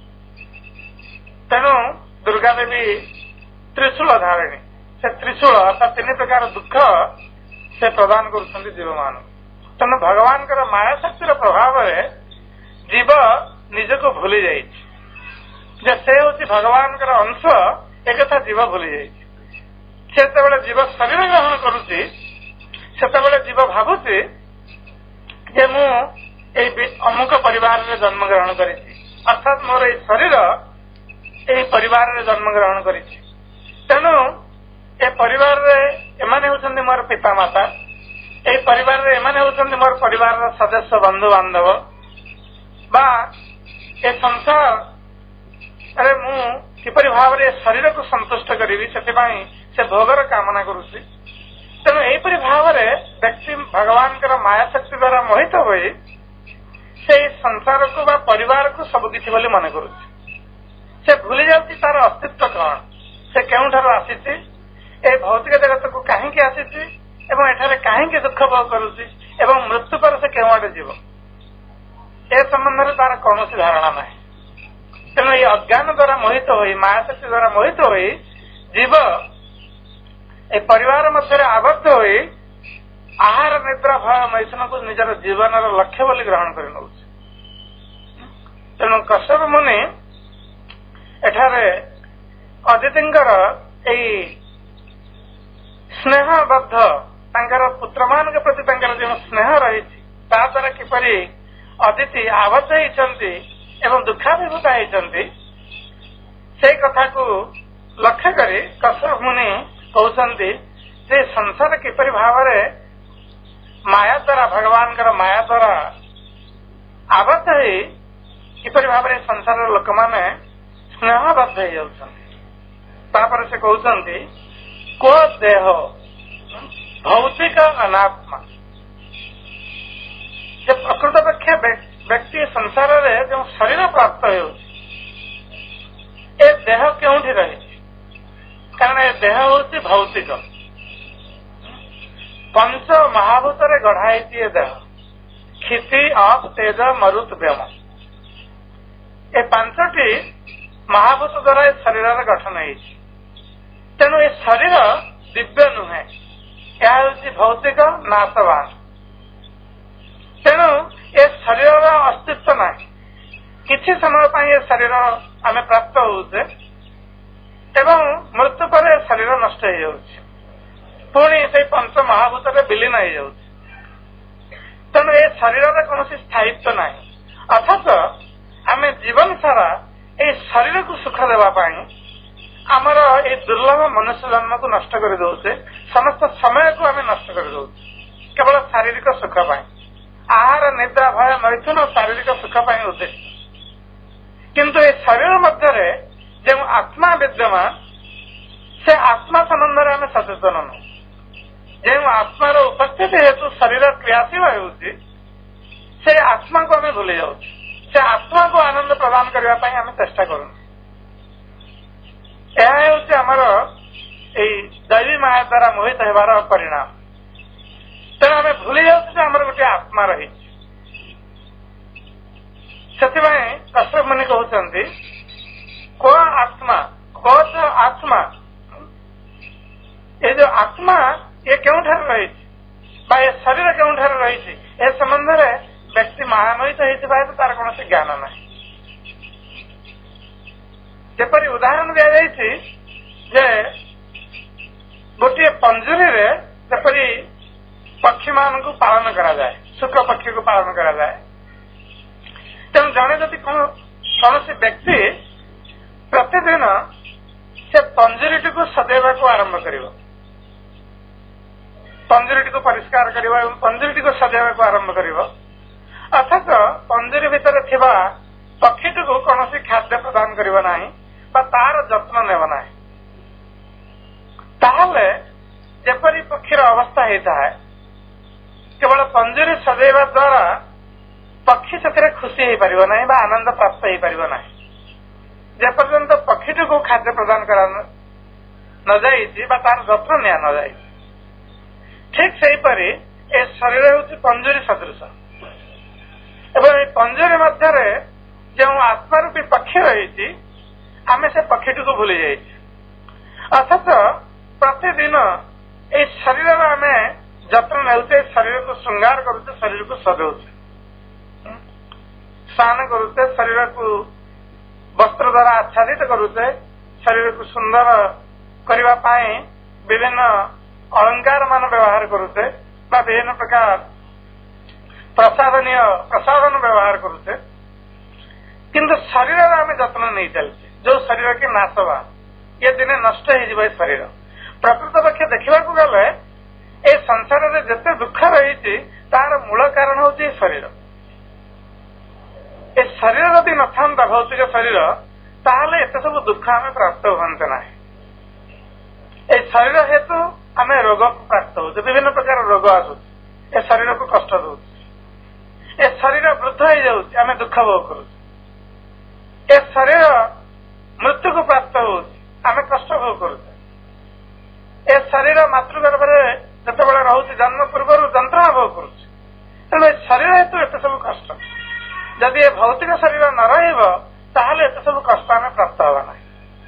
तेणु दुर्गा देवी त्रिशूल धारिणी से त्रिशूल अर्थात तीन प्रकार दुख से प्रदान करुछंती जीव मान। तेणु भगवान माया शक्तिर प्रभाव जीव निज को भूली जाइए से हूँ भगवान अंश एक जीव भूली जाइए से जीव शरीर ग्रहण करुच्ची से जीव भावुची जे मु अमुक परिवार में जन्म ग्रहण करी अर्थात मोर ये शरीर यही परिवार में जन्म ग्रहण करी। तेणु ए परिवार एमाने होउछन्ति मोर पिता माता ए परिवार एमाने होउछन्ति मोर परिवार सदस्य बंधु बांधव बा ए संसार अरे मु किपरि भाव रे शरीर को संतुष्ट करी से भोगर कामना करुच्ची। तेणु यहीपरि भाव व्यक्ति भगवान माया शक्ति द्वारा मोहित हुए से संसार को बा परिवार को सबकि बोली मन करुच्ची से भूली जाती तार अस्तित्व कौन से केउठार आसी ए भौतिक जगत को कहीं आसी एवं एठारे कहीं दुख भोग करुच्ची एवं मृत्यु पर से केउआडे जीव ए संबंध में तार कौन धारणा ना। तेणु ये अज्ञान द्वारा मोहित हो माया शक्ति द्वारा मोहित हो जीव ए परिवार मध्य आबद्ध हो आहार निद्रा भय मैथुन को निजर जीवन लक्ष्य बोली ग्रहण कर नौ। तेणु कश्यप मुनि एठारे अदितिंकर एई स्नेहबद्ध तांकर पुत्र मान के प्रति तांकर जो स्नेह रही ता द्वारा किपरि अदिति आबद्ध होइछन्ति एवं दुखाभिभूत होइछन्ति से कथा को लक्ष्य करी कश्यप मुनि कहते जे संसार किपरि भाव माया द्वारा भगवान माया द्वारा आबद्ध हो किपरि भाव संसार लोक मैंने ସ୍ନେହବଦ୍ଧ ହେଇଯାଉଛନ୍ତି। ତାପରେ ସେ କହୁଛନ୍ତି କୋ ଦେହ ଭୌତିକ ଅନାତ୍ମା। ଯେ ପ୍ରକୃତ ପକ୍ଷେ ବ୍ୟକ୍ତି ସଂସାରରେ ଯେଉଁ ଶରୀର ପ୍ରାପ୍ତ ହେଉଛି ଏ ଦେହ କେଉଁଠି ରହିଛି? କାରଣ ଏ ଦେହ ହେଉଛି ଭୌତିକ। ପଞ୍ଚ ମହାଭୂତରେ ଗଢା ହେଇଛି ଏ ଦେହ। କ୍ଷିତି ଅପ୍ ତେଜ ମରୁତ ବ୍ୟମ। ଏ ପାଞ୍ଚଟି ମହାଭୂତ ଦ୍ୱାରା ଏ ଶରୀରର ଗଠନ ହେଇଛି। ତେଣୁ ଏ ଶରୀର ଦିବ୍ୟ ନୁହେଁ, ଏହା ହେଉଛି ଭୌତିକ ନାଶବାନ। ତେଣୁ ଏ ଶରୀରର ଅସ୍ତିତ୍ୱ ନାହିଁ। କିଛି ସମୟ ପାଇଁ ଏ ଶରୀର ଆମେ ପ୍ରାପ୍ତ ହେଉଛେ ଏବଂ ମୃତ୍ୟୁ ପରେ ଶରୀର ନଷ୍ଟ ହେଇଯାଉଛି, ପୁଣି ସେଇ ପଞ୍ଚ ମହାଭୂତରେ ବିଲୀନ ହେଇଯାଉଛି। ତେଣୁ ଏ ଶରୀରର କୌଣସି ସ୍ଥାୟିତ୍ୱ ନାହିଁ। ଅଥଚ ଆମେ ଜୀବନ ସାରା ଏଇ ଶରୀରକୁ ସୁଖ ଦେବା ପାଇଁ ଆମର ଏଇ ଦୁର୍ଲଭ ମନୁଷ୍ୟ ଜନ୍ମକୁ ନଷ୍ଟ କରିଦେଉଛେ। ସମସ୍ତ ସମୟକୁ ଆମେ ନଷ୍ଟ କରିଦେଉଛେ କେବଳ ଶାରୀରିକ ସୁଖ ପାଇଁ। ଆହାର ନିଦ୍ରା ଭୟ ମୈଥୁନ ଶାରୀରିକ ସୁଖ ପାଇଁ ଉଦ୍ଦିଷ୍ଟ। କିନ୍ତୁ ଏ ଶରୀର ମଧ୍ୟରେ ଯେଉଁ ଆତ୍ମା ବିଦ୍ୟମାନ ସେ ଆତ୍ମା ସମ୍ବନ୍ଧରେ ଆମେ ସଚେତନ ନୁହେଁ। ଯେଉଁ ଆତ୍ମାର ଉପସ୍ଥିତି ହେତୁ ଶରୀର କ୍ରିୟାଶୀଳ ହେଉଛି ସେ ଆତ୍ମାକୁ ଆମେ ଭୁଲି ଯାଉଛୁ। ସେ ଆତ୍ମାକୁ ଆନନ୍ଦ ପ୍ରଦାନ କରିବା ପାଇଁ ଆମେ ଚେଷ୍ଟା କରୁଛୁ। ଏହା ହେଉଛି ଆମର ଏଇ ଦୈବୀ ମାୟା ଦ୍ୱାରା ମୋହିତ ହେବାର ପରିଣାମ। ତେଣୁ ଆମେ ଭୁଲି ଯାଉଛୁ ଯେ ଆମର ଗୋଟିଏ ଆତ୍ମା ରହିଛି। ସେଥିପାଇଁ କଶ୍ୟପ ମୁନି କହୁଛନ୍ତି କୋ ଆତ୍ମା କୋଚ ଆତ୍ମା। ଏ ଯୋଉ ଆତ୍ମା ଏ କେଉଁଠାରେ ରହିଛି ବା ଏ ଶରୀର କେଉଁଠାରେ ରହିଛି ଏ ସମ୍ବନ୍ଧରେ ବ୍ୟକ୍ତି ମହାମୋହିତ ହେଇଥିବା ହେତୁ ତାର କୌଣସି ଜ୍ଞାନ ନାହିଁ। ଯେପରି ଉଦାହରଣ ଦିଆଯାଇଛି ଯେ ଗୋଟିଏ ପଞ୍ଜୁରୀରେ ଯେପରି ପକ୍ଷୀମାନଙ୍କୁ ପାଳନ କରାଯାଏ, ଶୁକ୍ର ପକ୍ଷୀକୁ ପାଳନ କରାଯାଏ। ତେଣୁ ଜଣେ ଯଦି କୌଣସି ବ୍ୟକ୍ତି ପ୍ରତିଦିନ ସେ ପଞ୍ଜୁରୀଟିକୁ ସଜେଇବାକୁ ଆରମ୍ଭ କରିବ, ପଞ୍ଜୁରୀଟିକୁ ପରିଷ୍କାର କରିବ ଏବଂ ପଞ୍ଜୁରୀଟିକୁ ସଜେଇବାକୁ ଆରମ୍ଭ କରିବ, ଅଥଚ ପଞ୍ଜୁରୀ ଭିତରେ ଥିବା ପକ୍ଷୀଟିକୁ କୌଣସି ଖାଦ୍ୟ ପ୍ରଦାନ କରିବ ନାହିଁ ବା ତାର ଯତ୍ନ ନେବ ନାହିଁ, ତାହେଲେ ଯେପରି ପକ୍ଷୀର ଅବସ୍ଥା ହେଇଥାଏ କେବଳ ପଞ୍ଜୁରୀ ସଜେଇବା ଦ୍ୱାରା ପକ୍ଷୀ ସେଥିରେ ଖୁସି ହେଇପାରିବ ନାହିଁ ବା ଆନନ୍ଦ ପ୍ରାପ୍ତ ହେଇପାରିବ ନାହିଁ। ଯେପର୍ଯ୍ୟନ୍ତ ପକ୍ଷୀଟିକୁ ଖାଦ୍ୟ ପ୍ରଦାନ କରା ନଯାଇଛି ବା ତାର ଯତ୍ନ ନିଆ ନଯାଇଛି। ଠିକ୍ ସେହିପରି ଏ ଶରୀର ହେଉଛି ପଞ୍ଜୁରୀ ସଦୃଶ ଏବଂ ଏ ପଞ୍ଜୁରୀ ମଧ୍ୟରେ ଯେଉଁ ଆତ୍ମାରୂପୀ ପକ୍ଷୀ ରହିଛି ଆମେ ସେ ପକ୍ଷୀଟିକୁ ଭୁଲି ଯାଇଛେ। ଅଥଚ ପ୍ରତିଦିନ ଏଇ ଶରୀରର ଆମେ ଯତ୍ନ ନେଉଛେ, ଶରୀରକୁ ଶୃଙ୍ଗାର କରୁଛେ, ଶରୀରକୁ ସଜଉଛେ, ସ୍ନାନ କରୁଛେ, ଶରୀରକୁ ବସ୍ତ୍ର ଦ୍ୱାରା ଆଚ୍ଛାଦିତ କରୁଛେ, ଶରୀରକୁ ସୁନ୍ଦର କରିବା ପାଇଁ ବିଭିନ୍ନ ଅଳଙ୍କାର ମାନ ବ୍ୟବହାର କରୁଛେ ବା ବିଭିନ୍ନ ପ୍ରକାର ପ୍ରସାଦନୀୟ ପ୍ରସାଧନ ବ୍ୟବହାର କରୁଛେ। କିନ୍ତୁ ଶରୀରର ଆମେ ଯତ୍ନ ନେଇ ଚାଲିଛେ ଯୋଉ ଶରୀର କି ନାଶବାନ, ଏ ଦିନେ ନଷ୍ଟ ହେଇଯିବ ଏ ଶରୀର। ପ୍ରକୃତ ପକ୍ଷେ ଦେଖିବାକୁ ଗଲେ ଏ ସଂସାରରେ ଯେତେ ଦୁଃଖ ରହିଛି ତାର ମୂଳ କାରଣ ହେଉଛି ଏ ଶରୀର। ଏ ଶରୀର ଯଦି ନଥାନ୍ତା ଭୌତିକ ଶରୀର ତାହେଲେ ଏତେ ସବୁ ଦୁଃଖ ଆମେ ପ୍ରାପ୍ତ ହୁଅନ୍ତେ ନାହିଁ। ଏ ଶରୀର ହେତୁ ଆମେ ରୋଗକୁ ପ୍ରାପ୍ତ ହଉଛେ, ବିଭିନ୍ନ ପ୍ରକାର ରୋଗ ଆସୁଛି, ଏ ଶରୀରକୁ କଷ୍ଟ ଦଉଛି। ଏ ଶରୀର ବୃଦ୍ଧ ହେଇଯାଉଛି, ଆମେ ଦୁଃଖ ଭୋଗ କରୁଛୁ। ଏ ଶରୀର ମୃତ୍ୟୁକୁ ପ୍ରାପ୍ତ ହଉଛି, ଆମେ କଷ୍ଟ ଭୋଗ କରୁଛେ। ଏ ଶରୀର ମାତୃଗର୍ଭରେ ଯେତେବେଳେ ରହୁଛି ଜନ୍ମ ପୂର୍ବରୁ ଯନ୍ତ୍ରଣା ଭୋଗ କରୁଛି। ତେଣୁ ଏ ଶରୀର ହେତୁ ଏତେ ସବୁ କଷ୍ଟ। ଯଦି ଏ ଭୌତିକ ଶରୀର ନ ରହିବ ତାହେଲେ ଏତେ ସବୁ କଷ୍ଟ ଆମେ ପ୍ରାପ୍ତ ହେବା ନାହିଁ।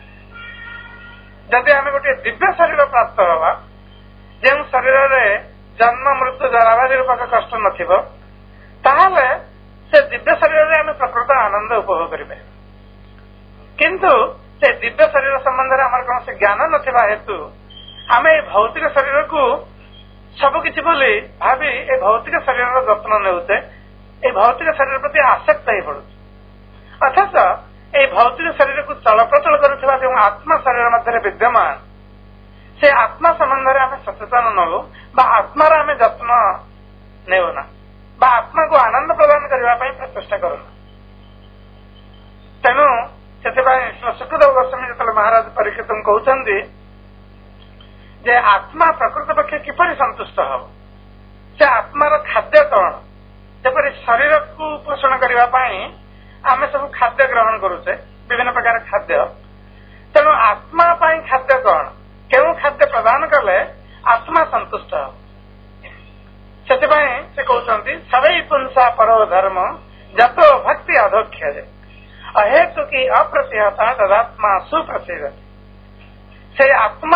ଯଦି ଆମେ ଗୋଟିଏ ଦିବ୍ୟ ଶରୀର ପ୍ରାପ୍ତ ହେବା ଯେଉଁ ଶରୀରରେ ଜନ୍ମ ମୃତ୍ୟୁ ଜରାବାଦୀ ରୂପକ କଷ୍ଟ ନଥିବ ତାହେଲେ ସେ ଦିବ୍ୟ ଶରୀରରେ ଆମେ ପ୍ରକୃତ ଆନନ୍ଦ ଉପଭୋଗ କରିପାରିବା। କିନ୍ତୁ ସେ ଦିବ୍ୟ ଶରୀର ସମ୍ବନ୍ଧରେ ଆମର କୌଣସି ଜ୍ଞାନ ନଥିବା ହେତୁ ଆମେ ଏ ଭୌତିକ ଶରୀରକୁ ସବୁକିଛି ବୋଲି ଭାବି ଏ ଭୌତିକ ଶରୀରର ଯତ୍ନ ନେଉଛେ, ଏ ଭୌତିକ ଶରୀର ପ୍ରତି ଆସକ୍ତ ହେଇ ପଡୁଛେ। ଅଥଚ এই ভৌতিক শরীরକୁ চଳପ୍ରଚଳ କରୁଥିବା ଯେଉଁ ଆତ୍ମା ଶରୀର ମଧ୍ୟରେ ବିଦ୍ୟମାନ ସେ ଆତ୍ମା ସମ୍ବନ୍ଧରେ ଆମେ ସଚେତନ ନଉ ବା ଆତ୍ମାର ଆମେ ଯତ୍ନ ନେଉନା ବା ଆତ୍ମାକୁ ଆନନ୍ଦ ପ୍ରଦାନ କରିବା ପାଇଁ ପ୍ରଚେଷ୍ଟା କରୁନା। ତେଣୁ ସେଥିପାଇଁ ଶୁକ ଚତୁର୍ଦଶ ଗୋସ୍ୱାମୀ ଯେତେବେଳେ ମହାରାଜ ପରୀକ୍ଷିତଙ୍କୁ କହୁଛନ୍ତି ଯେ ଆତ୍ମା ପ୍ରକୃତ ପକ୍ଷେ କିପରି ସନ୍ତୁଷ୍ଟ ହବ, ସେ ଆତ୍ମାର ଖାଦ୍ୟ କଣ, ଯେପରି ଶରୀରକୁ ପୋଷଣ କରିବା ପାଇଁ ଆମେ ସବୁ ଖାଦ୍ୟ ଗ୍ରହଣ କରୁଛେ, ବିଭିନ୍ନ ପ୍ରକାର ଖାଦ୍ୟ, ତେଣୁ ଆତ୍ମା ପାଇଁ ଖାଦ୍ୟ କଣ, କେଉଁ ଖାଦ୍ୟ ପ୍ରଦାନ କଲେ ଆତ୍ମା ସନ୍ତୁଷ୍ଟ ହବ। ସେଥିପାଇଁ ସେ କହୁଛନ୍ତି ସବୈ ପୁଂସା ପରୋ ଧର୍ମ ଯତୋ ଭକ୍ତି ଅଧୋକ୍ଷଜେ ଅହେତୁ କି ଅପ୍ରତିହତା ତଦାତ୍ମା ସୁପ୍ରସିଦ୍ଧ। ସେ ଆତ୍ମା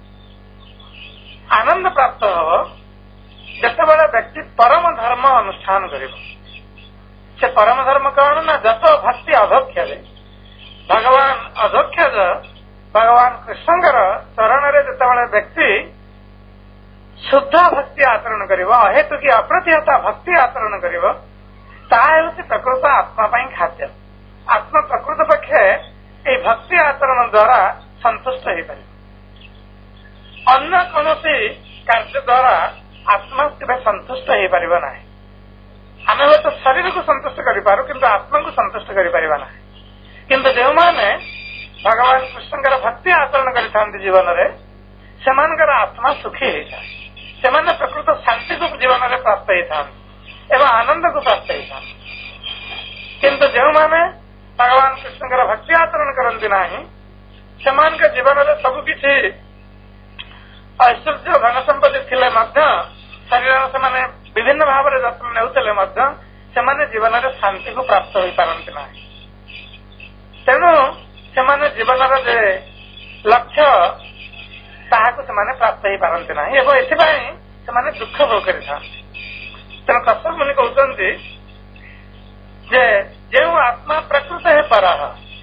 ଆନନ୍ଦ ପ୍ରାପ୍ତ ହବ ଯେତେବେଳେ ବ୍ୟକ୍ତି ପରମ ଧର୍ମ ଅନୁଷ୍ଠାନ କରିବ। ସେ ପରମ ଧର୍ମ କଣ ନା ଯତ ଭକ୍ତି ଅଧୋକ୍ଷଜେ, ଭଗବାନ ଅଧୋକ୍ଷଜ ଭଗବାନ କୃଷ୍ଣଙ୍କର ଚରଣରେ ଯେତେବେଳେ ବ୍ୟକ୍ତି ଶୁଦ୍ଧ ଭକ୍ତି ଆଚରଣ କରିବ, ଅହେତୁ କି ଅପ୍ରତିହତା ଭକ୍ତି ଆଚରଣ କରିବ, ତାହା ହେଉଛି ପ୍ରକୃତ ଆତ୍ମା ପାଇଁ ଖାଦ୍ୟ। ଆତ୍ମା ପ୍ରକୃତ ପକ୍ଷେ ଏହି ଭକ୍ତି ଆଚରଣ ଦ୍ୱାରା ସନ୍ତୁଷ୍ଟ ହେଇପାରିବ। ଅନ୍ୟ କୌଣସି କାର୍ଯ୍ୟ ଦ୍ୱାରା ଆତ୍ମା କେବେ ସନ୍ତୁଷ୍ଟ ହେଇପାରିବ ନାହିଁ। ଆମେ ହୁଏତ ଶରୀରକୁ ସନ୍ତୁଷ୍ଟ କରିପାରୁ କିନ୍ତୁ ଆତ୍ମାକୁ ସନ୍ତୁଷ୍ଟ କରିପାରିବା ନାହିଁ। କିନ୍ତୁ ଯେଉଁମାନେ ଭଗବାନ କୃଷ୍ଣଙ୍କର ଭକ୍ତି ଆଚରଣ କରିଥାନ୍ତି ଜୀବନରେ, ସେମାନଙ୍କର ଆତ୍ମା ସୁଖୀ ହେଇଥାଏ। ସେମାନେ ପ୍ରକୃତ ଶାନ୍ତିକୁ ଜୀବନରେ ପ୍ରାପ୍ତ ହେଇଥାନ୍ତି ଏବଂ ଆନନ୍ଦକୁ ପ୍ରାପ୍ତ ହେଇଥାନ୍ତି। କିନ୍ତୁ ଯେଉଁମାନେ ଭଗବାନ କୃଷ୍ଣଙ୍କର ଭକ୍ତି ଆଚରଣ କରନ୍ତି ନାହିଁ, ସେମାନଙ୍କ ଜୀବନରେ ସବୁ କିଛି ଐଶ୍ୱର୍ଯ୍ୟ ଧନ ସମ୍ପତ୍ତି ଥିଲେ ମଧ୍ୟ, ଶରୀରର ସେମାନେ ବିଭିନ୍ନ ଭାବରେ ଯତ୍ନ ନେଉଥିଲେ ମଧ୍ୟ ସେମାନେ ଜୀବନରେ ଶାନ୍ତିକୁ ପ୍ରାପ୍ତ ହୋଇପାରନ୍ତି ନାହିଁ। ତେଣୁ ସେମାନେ ଜୀବନର ଯେ ଲକ୍ଷ୍ୟ ତାହାକୁ ସେମାନେ ପ୍ରାପ୍ତ ହେଇପାରନ୍ତି ନାହିଁ ଏବଂ ଏଥିପାଇଁ ସେମାନେ ଦୁଃଖ ଭୋଗ କରିଥାନ୍ତି। ତେଣୁ କଶ୍ୟପ ମୁନି କହୁଛନ୍ତି ଯେ ଯେଉଁ ଆତ୍ମା ପ୍ରକୃତ ହେ ପରଃ,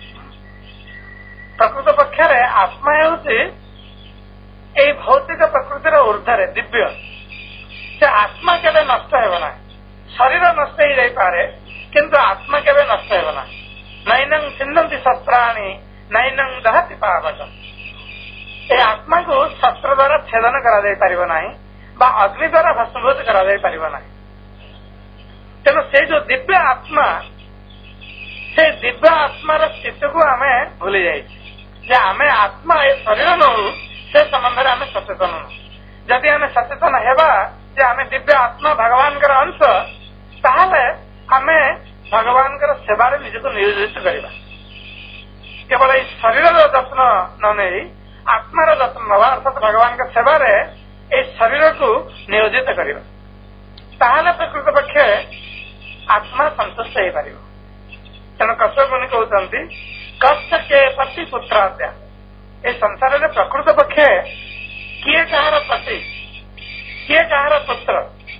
ପ୍ରକୃତ ପକ୍ଷରେ ଆତ୍ମା ହେଉଛି ଏଇ ଭୌତିକ ପ୍ରକୃତିର ଊର୍ଦ୍ଧ୍ୱରେ ଦିବ୍ୟ। ସେ ଆତ୍ମା କେବେ ନଷ୍ଟ ହେବ ନାହିଁ। ଶରୀର ନଷ୍ଟ ହେଇଯାଇପାରେ କିନ୍ତୁ ଆତ୍ମା କେବେ ନଷ୍ଟ ହେବ ନାହିଁ। ନୈନଂ ଛିନ୍ଦନ୍ତି ଶସ୍ତ୍ରାଣୀ ନୈନଂ ଦହତି ପାବକ। ଏ ଆତ୍ମାକୁ ଶସ୍ତ୍ର ଦ୍ୱାରା ଛେଦନ କରାଯାଇ ପାରିବ ନାହିଁ ବା ଅଗ୍ନି ଦ୍ୱାରା ଭସ୍ମୀଭୂତ କରାଯାଇ ପାରିବ ନାହିଁ। ତେଣୁ ସେଇ ଯୋଉ ଦିବ୍ୟ ଆତ୍ମା, ସେ ଦିବ୍ୟ ଆତ୍ମାର ସ୍ଥିତିକୁ ଆମେ ଭୁଲି ଯାଇଛେ ଯେ ଆମେ ଆତ୍ମା ଏ ଶରୀର ନହୁ, ସେ ସମ୍ବନ୍ଧରେ ଆମେ ସଚେତନ ନୁହଁ। ଯଦି ଆମେ ସଚେତନ ହେବା ଯେ ଆମେ ଦିବ୍ୟ ଆତ୍ମା ଭଗବାନଙ୍କର ଅଂଶ, ତାହେଲେ ଆମେ ଭଗବାନଙ୍କର ସେବାରେ ନିଜକୁ ନିୟୋଜିତ କରିବା। କେବଳ ଏଇ ଶରୀରର ଯତ୍ନ ନ ନେଇ ଆତ୍ମାର ଯତ୍ନ ନେବା, ଅର୍ଥାତ୍ ଭଗବାନଙ୍କ ସେବାରେ ଏଇ ଶରୀରକୁ ନିୟୋଜିତ କରିବା, ତାହେଲେ ପ୍ରକୃତ ପକ୍ଷେ ଆତ୍ମା ସନ୍ତୁଷ୍ଟ ହେଇପାରିବ। ତେଣୁ କଶ୍ୟପ ମୁନି କହୁଛନ୍ତି କଶ୍ଚ କେ ପତି ପୁତ୍ରାଦ୍ୟା, ଏ ସଂସାରରେ ପ୍ରକୃତ ପକ୍ଷେ କିଏ କାହାର ପତି, କିଏ କାହାର ପୁତ୍ର,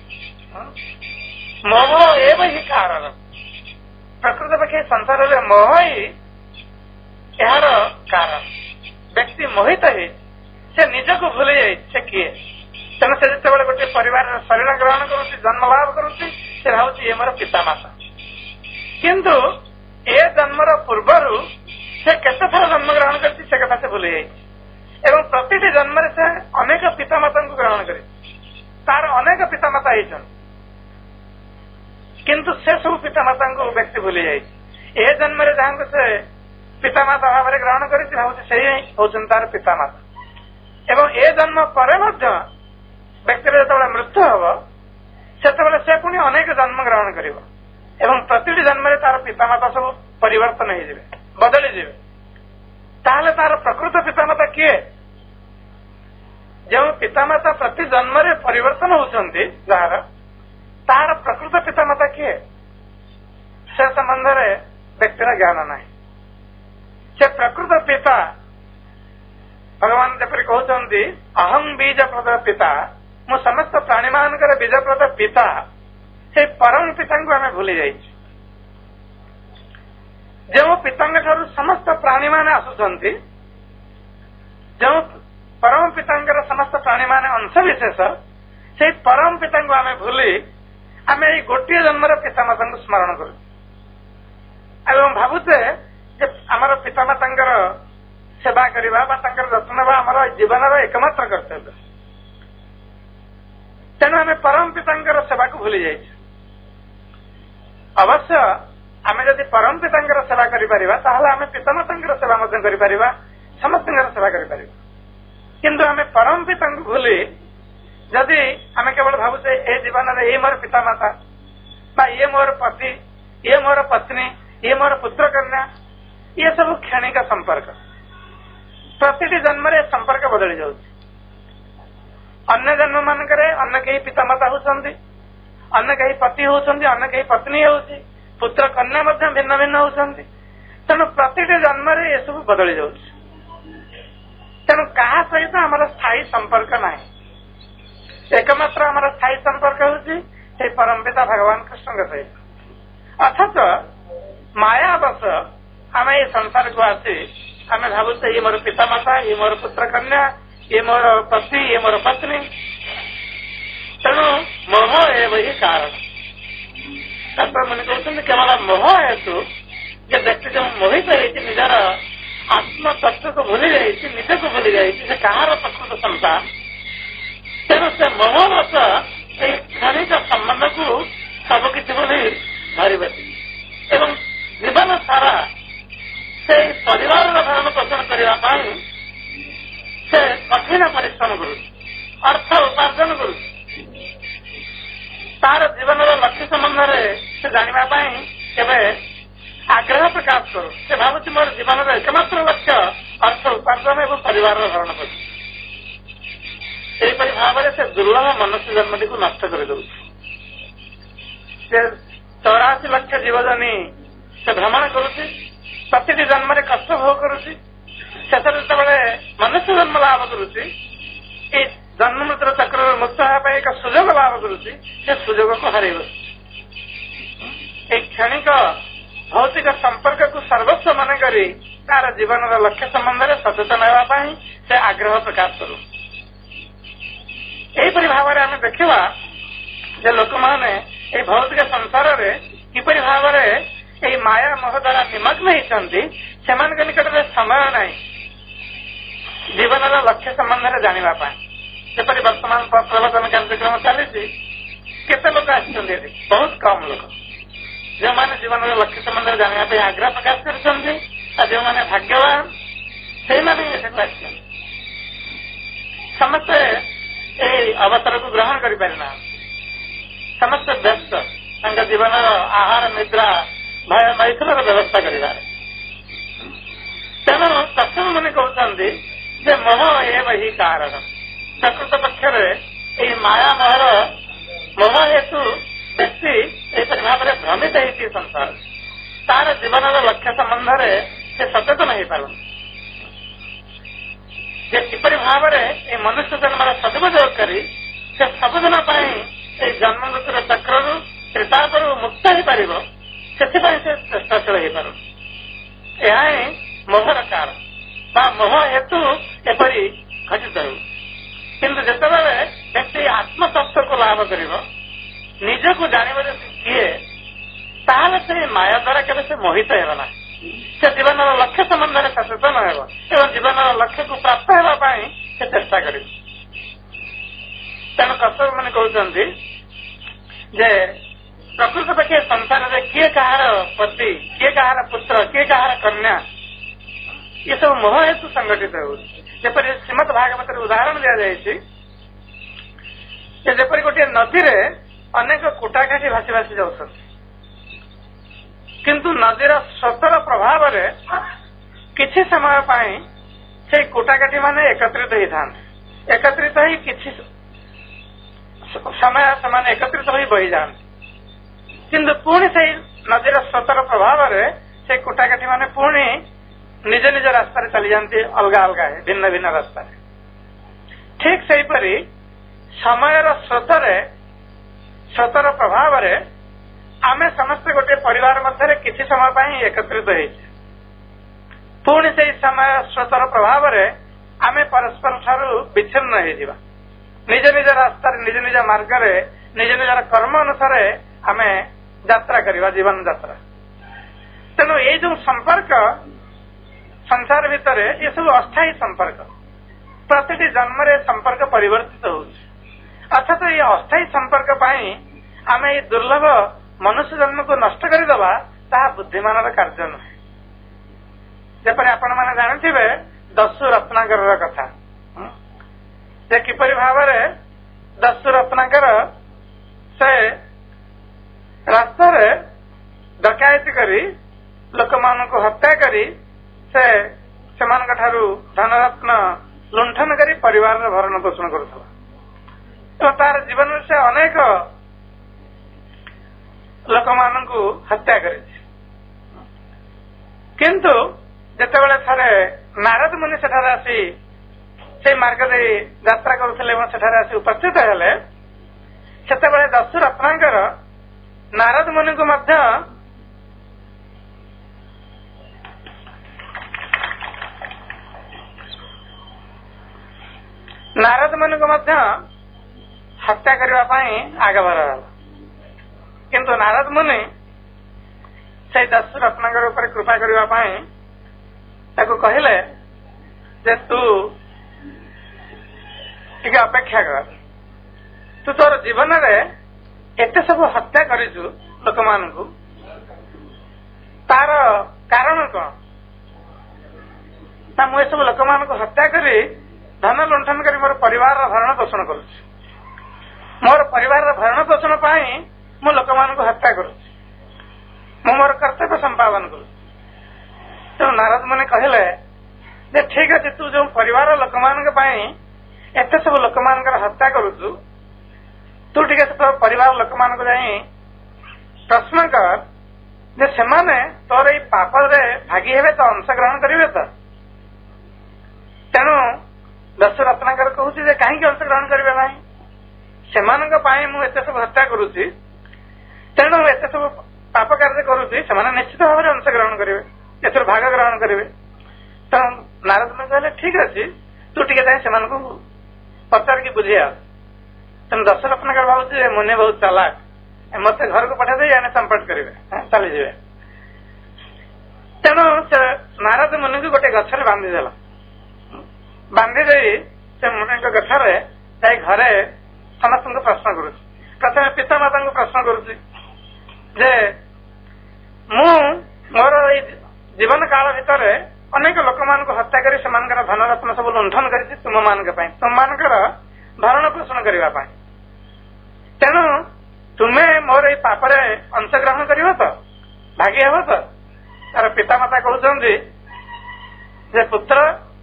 ମୋହ ଏବ ହିଁ କାରଣ। ପ୍ରକୃତ ପକ୍ଷେ ସଂସାରରେ ମୋହ ହିଁ ଏହାର କାରଣ। ବ୍ୟକ୍ତି ମୋହିତ ହେଇଛି, ସେ ନିଜକୁ ଭୁଲି ଯାଇଛି ସେ କିଏ। ତେଣୁ ସେ ଯେତେବେଳେ ଗୋଟିଏ ପରିବାରର ଶରୀର ଗ୍ରହଣ କରୁଛି, ଜନ୍ମ ଲାଭ କରୁଛି, ସେ ଭାବୁଛି ଏ ମୋର ପିତାମାତା। କିନ୍ତୁ ଏ ଜନ୍ମର ପୂର୍ବରୁ ସେ କେତେଥର ଜନ୍ମ ଗ୍ରହଣ କରିଛି ସେ କଥା ସେ ଭୁଲି ଯାଇଛି ଏବଂ ପ୍ରତିଟି ଜନ୍ମରେ ସେ ଅନେକ ପିତାମାତାଙ୍କୁ ଗ୍ରହଣ କରିଛି। ତାର ଅନେକ ପିତାମାତା ହେଇଛନ୍ତି କିନ୍ତୁ ସେ ସବୁ ପିତାମାତାଙ୍କୁ ବ୍ୟକ୍ତି ଭୁଲି ଯାଇଛି। ଏ ଜନ୍ମରେ ଯାହାଙ୍କୁ ସେ ପିତାମାତା ଭାବରେ ଗ୍ରହଣ କରିଛି ଭାବୁଛି ସେଇ ହଉଛନ୍ତି ତାର ପିତାମାତା। ଏବଂ ଏ ଜନ୍ମ ପରେ ମଧ୍ୟ ବ୍ୟକ୍ତିର ଯେତେବେଳେ ମୃତ୍ୟୁ ହବ, ସେତେବେଳେ ସେ ପୁଣି ଅନେକ ଜନ୍ମ ଗ୍ରହଣ କରିବ ଏବଂ ପ୍ରତିଟି ଜନ୍ମରେ ତାର ପିତାମାତା ସବୁ ପରିବର୍ତ୍ତନ ହେଇଯିବେ, ବଦଳିଯିବେ। ତାହେଲେ ତାର ପ୍ରକୃତ ପିତାମାତା କିଏ? ଯେଉଁ ପିତାମାତା ପ୍ରତି ଜନ୍ମରେ ପରିବର୍ତ୍ତନ ହଉଛନ୍ତି ଯାହାର, ତାହାର ପ୍ରକୃତ ପିତାମାତା କିଏ ସେ ସମ୍ବନ୍ଧରେ ବ୍ୟକ୍ତିର ଜ୍ଞାନ ନାହିଁ। ସେ ପ୍ରକୃତ ପିତା ଭଗବାନ ଯେପରି କହୁଛନ୍ତି ଅହଂ ବୀଜପ୍ରଦ ପିତା, ମୁଁ ସମସ୍ତ ପ୍ରାଣୀମାନଙ୍କର ବୀଜପ୍ରଦ ପିତା, ସେଇ ପରମ ପିତାଙ୍କୁ ଆମେ ଭୁଲି ଯାଇଛୁ। ଯେଉଁ ପିତାଙ୍କ ଠାରୁ ସମସ୍ତ ପ୍ରାଣୀମାନେ ଆସୁଛନ୍ତି, ଯେଉଁ ପରମ ପିତାଙ୍କର ସମସ୍ତ ପ୍ରାଣୀମାନେ ଅଂଶବିଶେଷ, ସେଇ ପରମ ପିତାଙ୍କୁ ଆମେ ଭୁଲି ଆମେ ଏଇ ଗୋଟିଏ ଜନ୍ମର ପିତାମାତାଙ୍କୁ ସ୍ମରଣ କରୁଛୁ ଏବଂ ଭାବୁଛେ ଯେ ଆମର ପିତାମାତାଙ୍କର ସେବା କରିବା ବା ତାଙ୍କର ଯତ୍ନ ନେବା ଆମର ଜୀବନର ଏକମାତ୍ର କର୍ତ୍ତବ୍ୟ। ତେଣୁ ଆମେ ପରମ ପିତାଙ୍କର ସେବାକୁ ଭୁଲି ଯାଇଛୁ। ଅବଶ୍ୟ आमे जदि परम पितांकर सेवा करिपारिबा ताहले आमे पितामातांकर सेवा मध्य करिपारिबा समस्तंकर सेवा करिपारिबा किंतु आमे परम पितांक भूली जदि आमे केवल भाबुचे ए जीवन रे ए मोर पितामाता बा ये मोर पति ये मोर पत्नी ये मोर पुत्र कन्या ये सब क्षणिक संपर्क प्रतिटी जन्म रे संपर्क बदली जाउछि अन्य जन्म मानकरे अन्य कई पितामाता होउछन्ति अन्य कई पति होउछन्ति अन्य कई पत्नी होउछि पुत्र कन्या मध्य भिन्न भिन्न होउछन्ति तेणु प्रतिटी जन्म रे ये सब बदली जाउछि तेणु कहा सहित आमर स्थायी संपर्क नाही एकमात्र आमर स्थायी संपर्क होउछि से परम पिता भगवान कृष्ण के सहित अथच मायावश आम ये संसार को आसी आम भावुचे ये मोर पितामाता ये मोर पुत्र कन्या ये मोर पति ये मोर पत्नी तेणु मोह है वही कारण डॉक्टर मैंने कहते केवल मोह हेतु जो व्यक्ति जो मोहित होती निजर आत्म तत्व को भूली जाइए निज को भूली जाइए कहार प्रकृत संसार तेणु से मोहवश क्षणिक संबंध को सबकि बोली धरी बसी एवं जीवन सारा से परिवार भरण पोषण करने से कठिन परिश्रम करू अर्थ उपार्जन करू तार जीवन लक्ष्य संबंध से जानवाई आग्रह प्रकाश करू से भावुची मोर जीवन एकमात्र लक्ष्य अर्थ उपार्जन एवं परिवार भरण पोषण सेपरी भाव से दुर्लभ मनुष्य जन्मटी को नष्ट कर चौराशी लक्ष जीवजनी से भ्रमण करुच्ची प्रति जन्म कष्ट भोग करुच्ची शेष जो मनुष्य जन्म लाभ करुच्ची जन्म मृत्यु चक्र मुक्त होगा एक सुजोग लाभ करुच्ची से सुजोग को हर एक क्षणिक भौतिक संपर्क को सर्वस्व मन कर तार जीवन लक्ष्य संबंध में सचेतन होगापी से आग्रह प्रकाश करू यहीपरि भाव में आम देखा जे लोक मैंने ये भौतिक संसार में किपरि भाव में माया मोह द्वारा निमग्न होती से निकट में समय ना जीवन लक्ष्य संबंध में जानवाई जपरी वर्तमान प्रवचन कार्यक्रम चली केते लोक आसते बहुत कम लोक जो मैंने जीवन लक्ष्य संबंध में जानवाई आग्रह प्रकाश कर जो मैंने भाग्यवान से समस्ते ये अवसर को ग्रहण कर पारिना समस्त व्यस्त जीवन आहार निद्रा भय मैथुन व्यवस्था कर तेणु तत्व मैंने कहते मोह एव ही कारण प्रकृत पक्षर माया मोहर मोह हेतु व्यक्ति यह भाव में भ्रमित होती संसार तार जीवन लक्ष्य संबंध से सचेतन हो पार किपरि भाव में मनुष्य जन्म सदुपयोग कर सबुदिन जन्म मृत्यु चक्र त्रिताप मुक्त हो पार से चेष्टाशील हो पार यह मोहर कारण मोह हेतु एपरी घटित हो किंतु जितेबाला व्यक्ति आत्मतत्व को लाभ कर निज को जानवर किए ताल से माया द्वारा केवल से मोहित होना से जीवन लक्ष्य संबंध में सचेतन हो जीवन लक्ष्य को प्राप्त होगापी से चेष्टा कर तेणु कश्यप मैंने कहते प्रकृत पक्षे संसार में किए कहार पति किए कहार पुत्र किए कहार कन्या ये सब मोह हेतु संगठित होपरि श्रीमद भागवत उदाहरण दि जाए जपरी गोटे नदी में अनेक कुटाघाटी भासी भासी जाऊँ किंतु नदीर स्रोतर प्रभाव किछि समय पाई से कुटाघाटी माने एकत्रित होता एकत्रित ही किछि समय से एकत्रित हो बही जाती किंतु पुणी से नदीर स्रोतर प्रभाव से कुटाघाटी माने पुणी निज निज रास्तार चली जाती अलग अलग है भिन्न भिन्न रास्ता ठीक से समयर स्रोतर स्रोतर प्रभाव आमे समस्त गोटे परिवार मध्य किसी समय पाई एकत्रित पुणी से समय स्रोतर प्रभाव आमे परस्पर ठारू विच्छिन्न हो निज निज रास्ता निज निज मार्ग निज निजर कर्म अनुसार आमे यात्रा करवा जीवन यात्रा तेणु ये जो संपर्क संसार भितर ये सब अस्थायी संपर्क प्रतिटी जन्म संपर्क परिवर्तित हो अर्थात ये अस्थायी संपर्क आमे ये दुर्लभ मनुष्य जन्म को नष्ट करदे ତାହା ବୁଦ୍ଧିମାନର କାର୍ଯ୍ୟ ନୁହେଁ। ଯେପରି ଆପଣ ମାନେ ଜାଣିଥିବେ ଦସ୍ୟୁ ରତ୍ନାକରର କଥା, ଯେ କିପରି ଭାବରେ ଦସ୍ୟୁ ରତ୍ନାକର ସେ ରାସ୍ତାରେ ଡକାୟତି କରି ଲୋକମାନଙ୍କୁ ହତ୍ୟା କରି ସେ ସେମାନଙ୍କ ଠାରୁ ଧନରତ୍ନ ଲୁଣ୍ଠନ କରି ପରିବାରର ଭରଣ ପୋଷଣ କରୁଥିଲା। ତ ତାର ଜୀବନରେ ସେ ଅନେକ ଲୋକମାନଙ୍କୁ ହତ୍ୟା କରିଛି। କିନ୍ତୁ ଯେତେବେଳେ ଥରେ ନାରଦ ମୁନି ସେଠାରେ ଆସି ସେଇ ମାର୍ଗ ଦେଇ ଯାତ୍ରା କରୁଥିଲେ ଏବଂ ସେଠାରେ ଆସି ଉପସ୍ଥିତ ହେଲେ, ସେତେବେଳେ ଦସ୍ୟୁ ରତ୍ନାକର ନାରଦ ମୁନିଙ୍କୁ ମଧ୍ୟ ନାରଦ ମୁନିଙ୍କୁ ମଧ୍ୟ ହତ୍ୟା କରିବା ପାଇଁ ଆଗଭର ହେଲା। କିନ୍ତୁ ନାରଦ ମୁନି ସେଇ ଦସ୍ୟୁ ରତ୍ନାକର ଉପରେ କୃପା କରିବା ପାଇଁ ତାକୁ କହିଲେ ଯେ ତୁ ଟିକେ ଅପେକ୍ଷା କର, ତୁ ତୋର ଜୀବନରେ ଏତେ ସବୁ ହତ୍ୟା କରିଛୁ ଲୋକମାନଙ୍କୁ, ତାର କାରଣ କଣ? ନା ମୁଁ ଏସବୁ ଲୋକମାନଙ୍କୁ ହତ୍ୟା କରି ଧନ ଲୁଣ୍ଠନ କରି ମୋର ପରିବାରର ଭରଣ ପୋଷଣ କରୁଛି। ମୋର ପରିବାରର ଭରଣ ପୋଷଣ ପାଇଁ ମୁଁ ଲୋକମାନଙ୍କୁ ହତ୍ୟା କରୁଛି, ମୁଁ ମୋର କର୍ତ୍ତବ୍ୟ ସମ୍ପାଦନ କରୁଛି। ତେଣୁ ନାରଦ ମୁନି କହିଲେ ଯେ ଠିକ ଅଛି, ତୁ ଯୋଉ ପରିବାର ଲୋକମାନଙ୍କ ପାଇଁ ଏତେ ସବୁ ଲୋକମାନଙ୍କର ହତ୍ୟା କରୁଛୁ, ତୁ ଟିକେ ତୋ ପରିବାର ଲୋକମାନଙ୍କୁ ଯାଇ ପ୍ରଶ୍ନ କର ଯେ ସେମାନେ ତୋର ଏଇ ପାପରେ ଭାଗି ହେବେ ତ, ଅଂଶଗ୍ରହଣ କରିବେ ତ? ତେଣୁ ଦସ୍ୟୁ ରତ୍ନାକର କହୁଛି ଯେ କାହିଁକି ଅଂଶଗ୍ରହଣ କରିବେ ନାହିଁ? ସେମାନଙ୍କ ପାଇଁ ମୁଁ ଏତେ ସବୁ ହତ୍ୟା କରୁଛି, ତେଣୁ ଏତେ ସବୁ ପାପ କାର୍ଯ୍ୟ କରୁଛି, ସେମାନେ ନିଶ୍ଚିତ ଭାବରେ ଅଂଶଗ୍ରହଣ କରିବେ, ଏଥିରୁ ଭାଗ ଗ୍ରହଣ କରିବେ। ତେଣୁ ନାରଦ ମୁନି କହିଲେ ଠିକ ଅଛି, ତୁ ଟିକେ ଯାଇ ସେମାନଙ୍କୁ ପଚାରିକି ବୁଝି ଆସ। ତେଣୁ ଦସ୍ୟୁ ରତ୍ନାକର ଭାବୁଛି ଯେ ମୁନି ବହୁତ ଚାଲାକ, ମତେ ଘରକୁ ପଠେଇ ଦେଇ ଆମେ ସମ୍ପର୍କ କରିବେ, ଚାଲିଯିବେ। ତେଣୁ ସେ ନାରଦ ମୁନିଙ୍କୁ ଗୋଟେ ଗଛରେ ବାନ୍ଧିଦେଲା। ବାନ୍ଧି ଦେଇ ସେ ମୁନିଙ୍କ ଗଛରେ ଯାଇ ଘରେ ସମସ୍ତଙ୍କୁ ପ୍ରଶ୍ନ କରୁଛି। ପ୍ରଥମେ ପିତାମାତାଙ୍କୁ ପ୍ରଶ୍ନ କରୁଛି ଯେ ମୁଁ ମୋର ଏଇ ଜୀବନ କାଳ ଭିତରେ ଅନେକ ଲୋକମାନଙ୍କୁ ହତ୍ୟା କରି ସେମାନଙ୍କର ଧନରତ୍ନ ସବୁ ଲୁଣ୍ଠନ କରିଛି ତୁମମାନଙ୍କ ପାଇଁ, ତୁମମାନଙ୍କର ଭରଣ ପୋଷଣ କରିବା ପାଇଁ। ତେଣୁ ତୁମେ ମୋର ଏଇ ପାପରେ ଅଂଶଗ୍ରହଣ କରିବ ତ, ଭାଗି ହେବ ତ? ତାର ପିତାମାତା କହୁଛନ୍ତି ଯେ ପୁତ୍ର,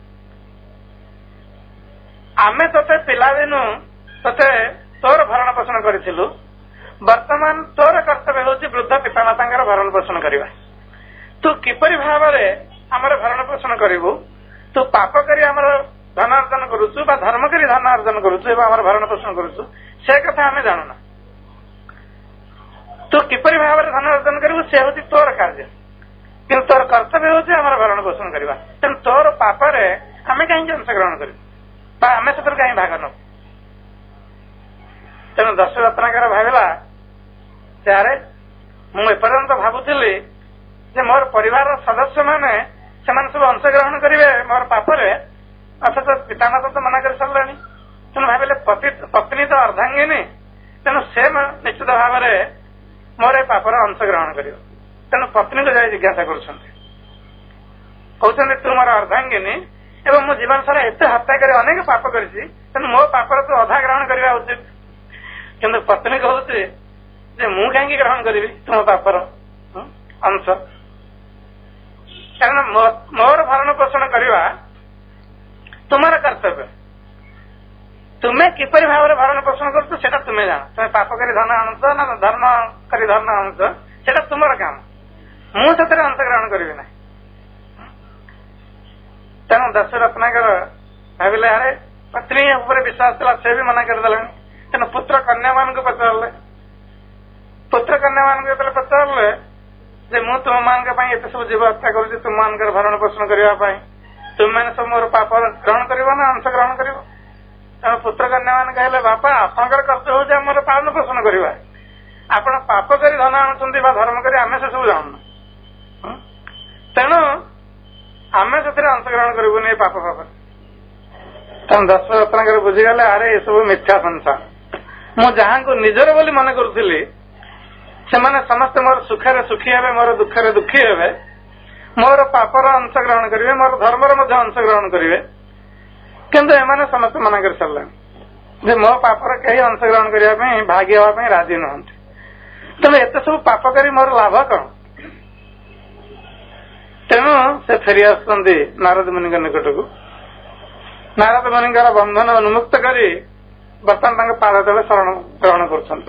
ଆମେ ତତେ ପିଲାଦିନୁ ତତେ ତୋର ଭରଣ ପୋଷଣ କରିଥିଲୁ, ବର୍ତ୍ତମାନ ତୋର କର୍ତ୍ତବ୍ୟ ହେଉଛି ବୃଦ୍ଧ ପିତାମାତାଙ୍କର ଭରଣ ପୋଷଣ କରିବା। ତୁ କିପରି ଭାବରେ ଆମର ଭରଣ ପୋଷଣ କରିବୁ? ତୁ ପାପ କରି ଆମର ଧନ ଅର୍ଜନ କରୁଛୁ ବା ଧର୍ମ କରି ଧନ ଅର୍ଜନ କରୁଛୁ ଏବଂ ଆମର ଭରଣ ପୋଷଣ କରୁଛୁ, ସେ କଥା ଆମେ ଜାଣୁନା। ତୁ କିପରି ଭାବରେ ଧନ ଅର୍ଜନ କରିବୁ ସେ ହେଉଛି ତୋର କାର୍ଯ୍ୟ, କିନ୍ତୁ ତୋର କର୍ତ୍ତବ୍ୟ ହେଉଛି ଆମର ଭରଣ ପୋଷଣ କରିବା। ତେଣୁ ତୋର ପାପରେ ଆମେ କାହିଁକି ଅଂଶଗ୍ରହଣ କରିବୁ ବା ଆମେ ସେଥିରୁ କାହିଁକି ଭାଗ ନେବୁ? ତେଣୁ ଦସ୍ୟୁ ରତ୍ନାକର ଭାବିଲା ଯେ ଆରେ ମୁଁ ଏପର୍ଯ୍ୟନ୍ତ ଭାବୁଥିଲି ଯେ ମୋର ପରିବାରର ସଦସ୍ୟମାନେ ସେମାନେ ସବୁ ଅଂଶଗ୍ରହଣ କରିବେ ମୋର ପାପରେ, ଅଥଚ ପିତାମାତା ତ ମନା କରି ସାରିଲେଣି। ତେଣୁ ଭାବିଲେ ପତ୍ନୀ ତ ଅର୍ଦ୍ଧାଙ୍ଗିନୀ, ତେଣୁ ସେ ନିଶ୍ଚିତ ଭାବରେ ମୋର ଏ ପାପରେ ଅଂଶଗ୍ରହଣ କରିବ। ତେଣୁ ପତ୍ନୀକୁ ଯାଇ ଜିଜ୍ଞାସା କରୁଛନ୍ତି, କହୁଛନ୍ତି ତୁ ମୋର ଅର୍ଦ୍ଧାଙ୍ଗିନୀ ଏବଂ ମୁଁ ଜୀବନ ସାରା ଏତେ ହତ୍ୟା କରି ଅନେକ ପାପ କରିଛି, ତେଣୁ ମୋ ପାପରେ ତୁ ଅଧା ଗ୍ରହଣ କରିବା ଉଚିତ। କିନ୍ତୁ ପତ୍ନୀ କହୁଛି ଯେ ମୁଁ କାହିଁକି ଗ୍ରହଣ କରିବି ତୁମ ପାପର ଅଂଶ? କାରଣ ମୋର ଭରଣ ପୋଷଣ କରିବା ତୁମର କର୍ତ୍ତବ୍ୟ। ତୁମେ କିପରି ଭାବରେ ଭରଣ ପୋଷଣ କରୁଛ ସେଟା ତୁମେ ଜାଣ। ତୁମେ ପାପ କରି ଧନ ଆଣୁଛ ନା ଧର୍ମ କରି ଧନ ଆଣୁଛ, ସେଟା ତୁମର କାମ, ମୁଁ ସେଥିରେ ଅଂଶଗ୍ରହଣ କରିବି ନାହିଁ। ତେଣୁ ଦସ୍ୟୁ ରତ୍ନାକର ଭାବିଲେ ଆରେ ପତ୍ନୀ ଉପରେ ବିଶ୍ୱାସ ଥିଲା, ସେ ବି ମନା କରିଦେଲେଣି। ତେଣୁ ପୁତ୍ର କନ୍ୟା ମାନଙ୍କୁ ପଚାରିଲେ, ପୁତ୍ର କନ୍ୟା ମାନଙ୍କୁ ଯେତେବେଳେ ପଚାରିଲେ ଯେ ମୁଁ ତୁମମାନଙ୍କ ପାଇଁ ଏତେ ସବୁ ଜୀବ ହତ୍ୟା କରୁଛି ତୁମମାନଙ୍କର ଭରଣ ପୋଷଣ କରିବା ପାଇଁ, ତୁମମାନେ ସବୁ ମୋର ପାପ ଗ୍ରହଣ କରିବ ନା ଅଂଶଗ୍ରହଣ କରିବ? ତେଣୁ ପୁତ୍ର କନ୍ୟା ମାନେ କହିଲେ ବାପା ଆପଣଙ୍କର କର୍ତ୍ତବ୍ୟ ହେଉଛି ଆମର ପାଳନ ପୋଷଣ କରିବା, ଆପଣ ପାପ କରି ଧନ ଆଣୁଛନ୍ତି ବା ଧର୍ମ କରି ଆମେ ସେସବୁ ଜାଣୁନୁ, ତେଣୁ ଆମେ ସେଥିରେ ଅଂଶଗ୍ରହଣ କରିବୁନି ଏ ପାପ ପାପରେ। ତେଣୁ ଦସ୍ୟୁ ରତ୍ନାକର ବୁଝିଗଲେ ଆରେ ଏସବୁ ମିଥ୍ୟା ସଂସାର, ମୁଁ ଯାହାଙ୍କୁ ନିଜର ବୋଲି ମନେ କରୁଥିଲି ସେମାନେ ସମସ୍ତେ ମୋର ସୁଖରେ ସୁଖୀ ହେବେ, ମୋର ଦୁଃଖରେ ଦୁଃଖୀ ହେବେ, ମୋର ପାପର ଅଂଶଗ୍ରହଣ କରିବେ, ମୋର ଧର୍ମର ମଧ୍ୟ ଅଂଶଗ୍ରହଣ କରିବେ। କିନ୍ତୁ ଏମାନେ ସମସ୍ତେ ମନା କରି ସାରିଲେଣି ଯେ ମୋ ପାପରେ କେହି ଅଂଶଗ୍ରହଣ କରିବା ପାଇଁ ଭାଗି ହେବା ପାଇଁ ରାଜି ନୁହନ୍ତି। ତେଣୁ ଏତେ ସବୁ ପାପ କରି ମୋର ଲାଭ କଣ? ତେଣୁ ସେ ଫେରି ଆସୁଛନ୍ତି ନାରଦ ମୁନିଙ୍କ ନିକଟକୁ। ନାରଦ ମୁନିଙ୍କର ବନ୍ଧନ ଉନ୍ମୁକ୍ତ କରି ବର୍ତ୍ତମାନ ତାଙ୍କ ପାଦ ତଳେ ଶରଣ ଗ୍ରହଣ କରୁଛନ୍ତି।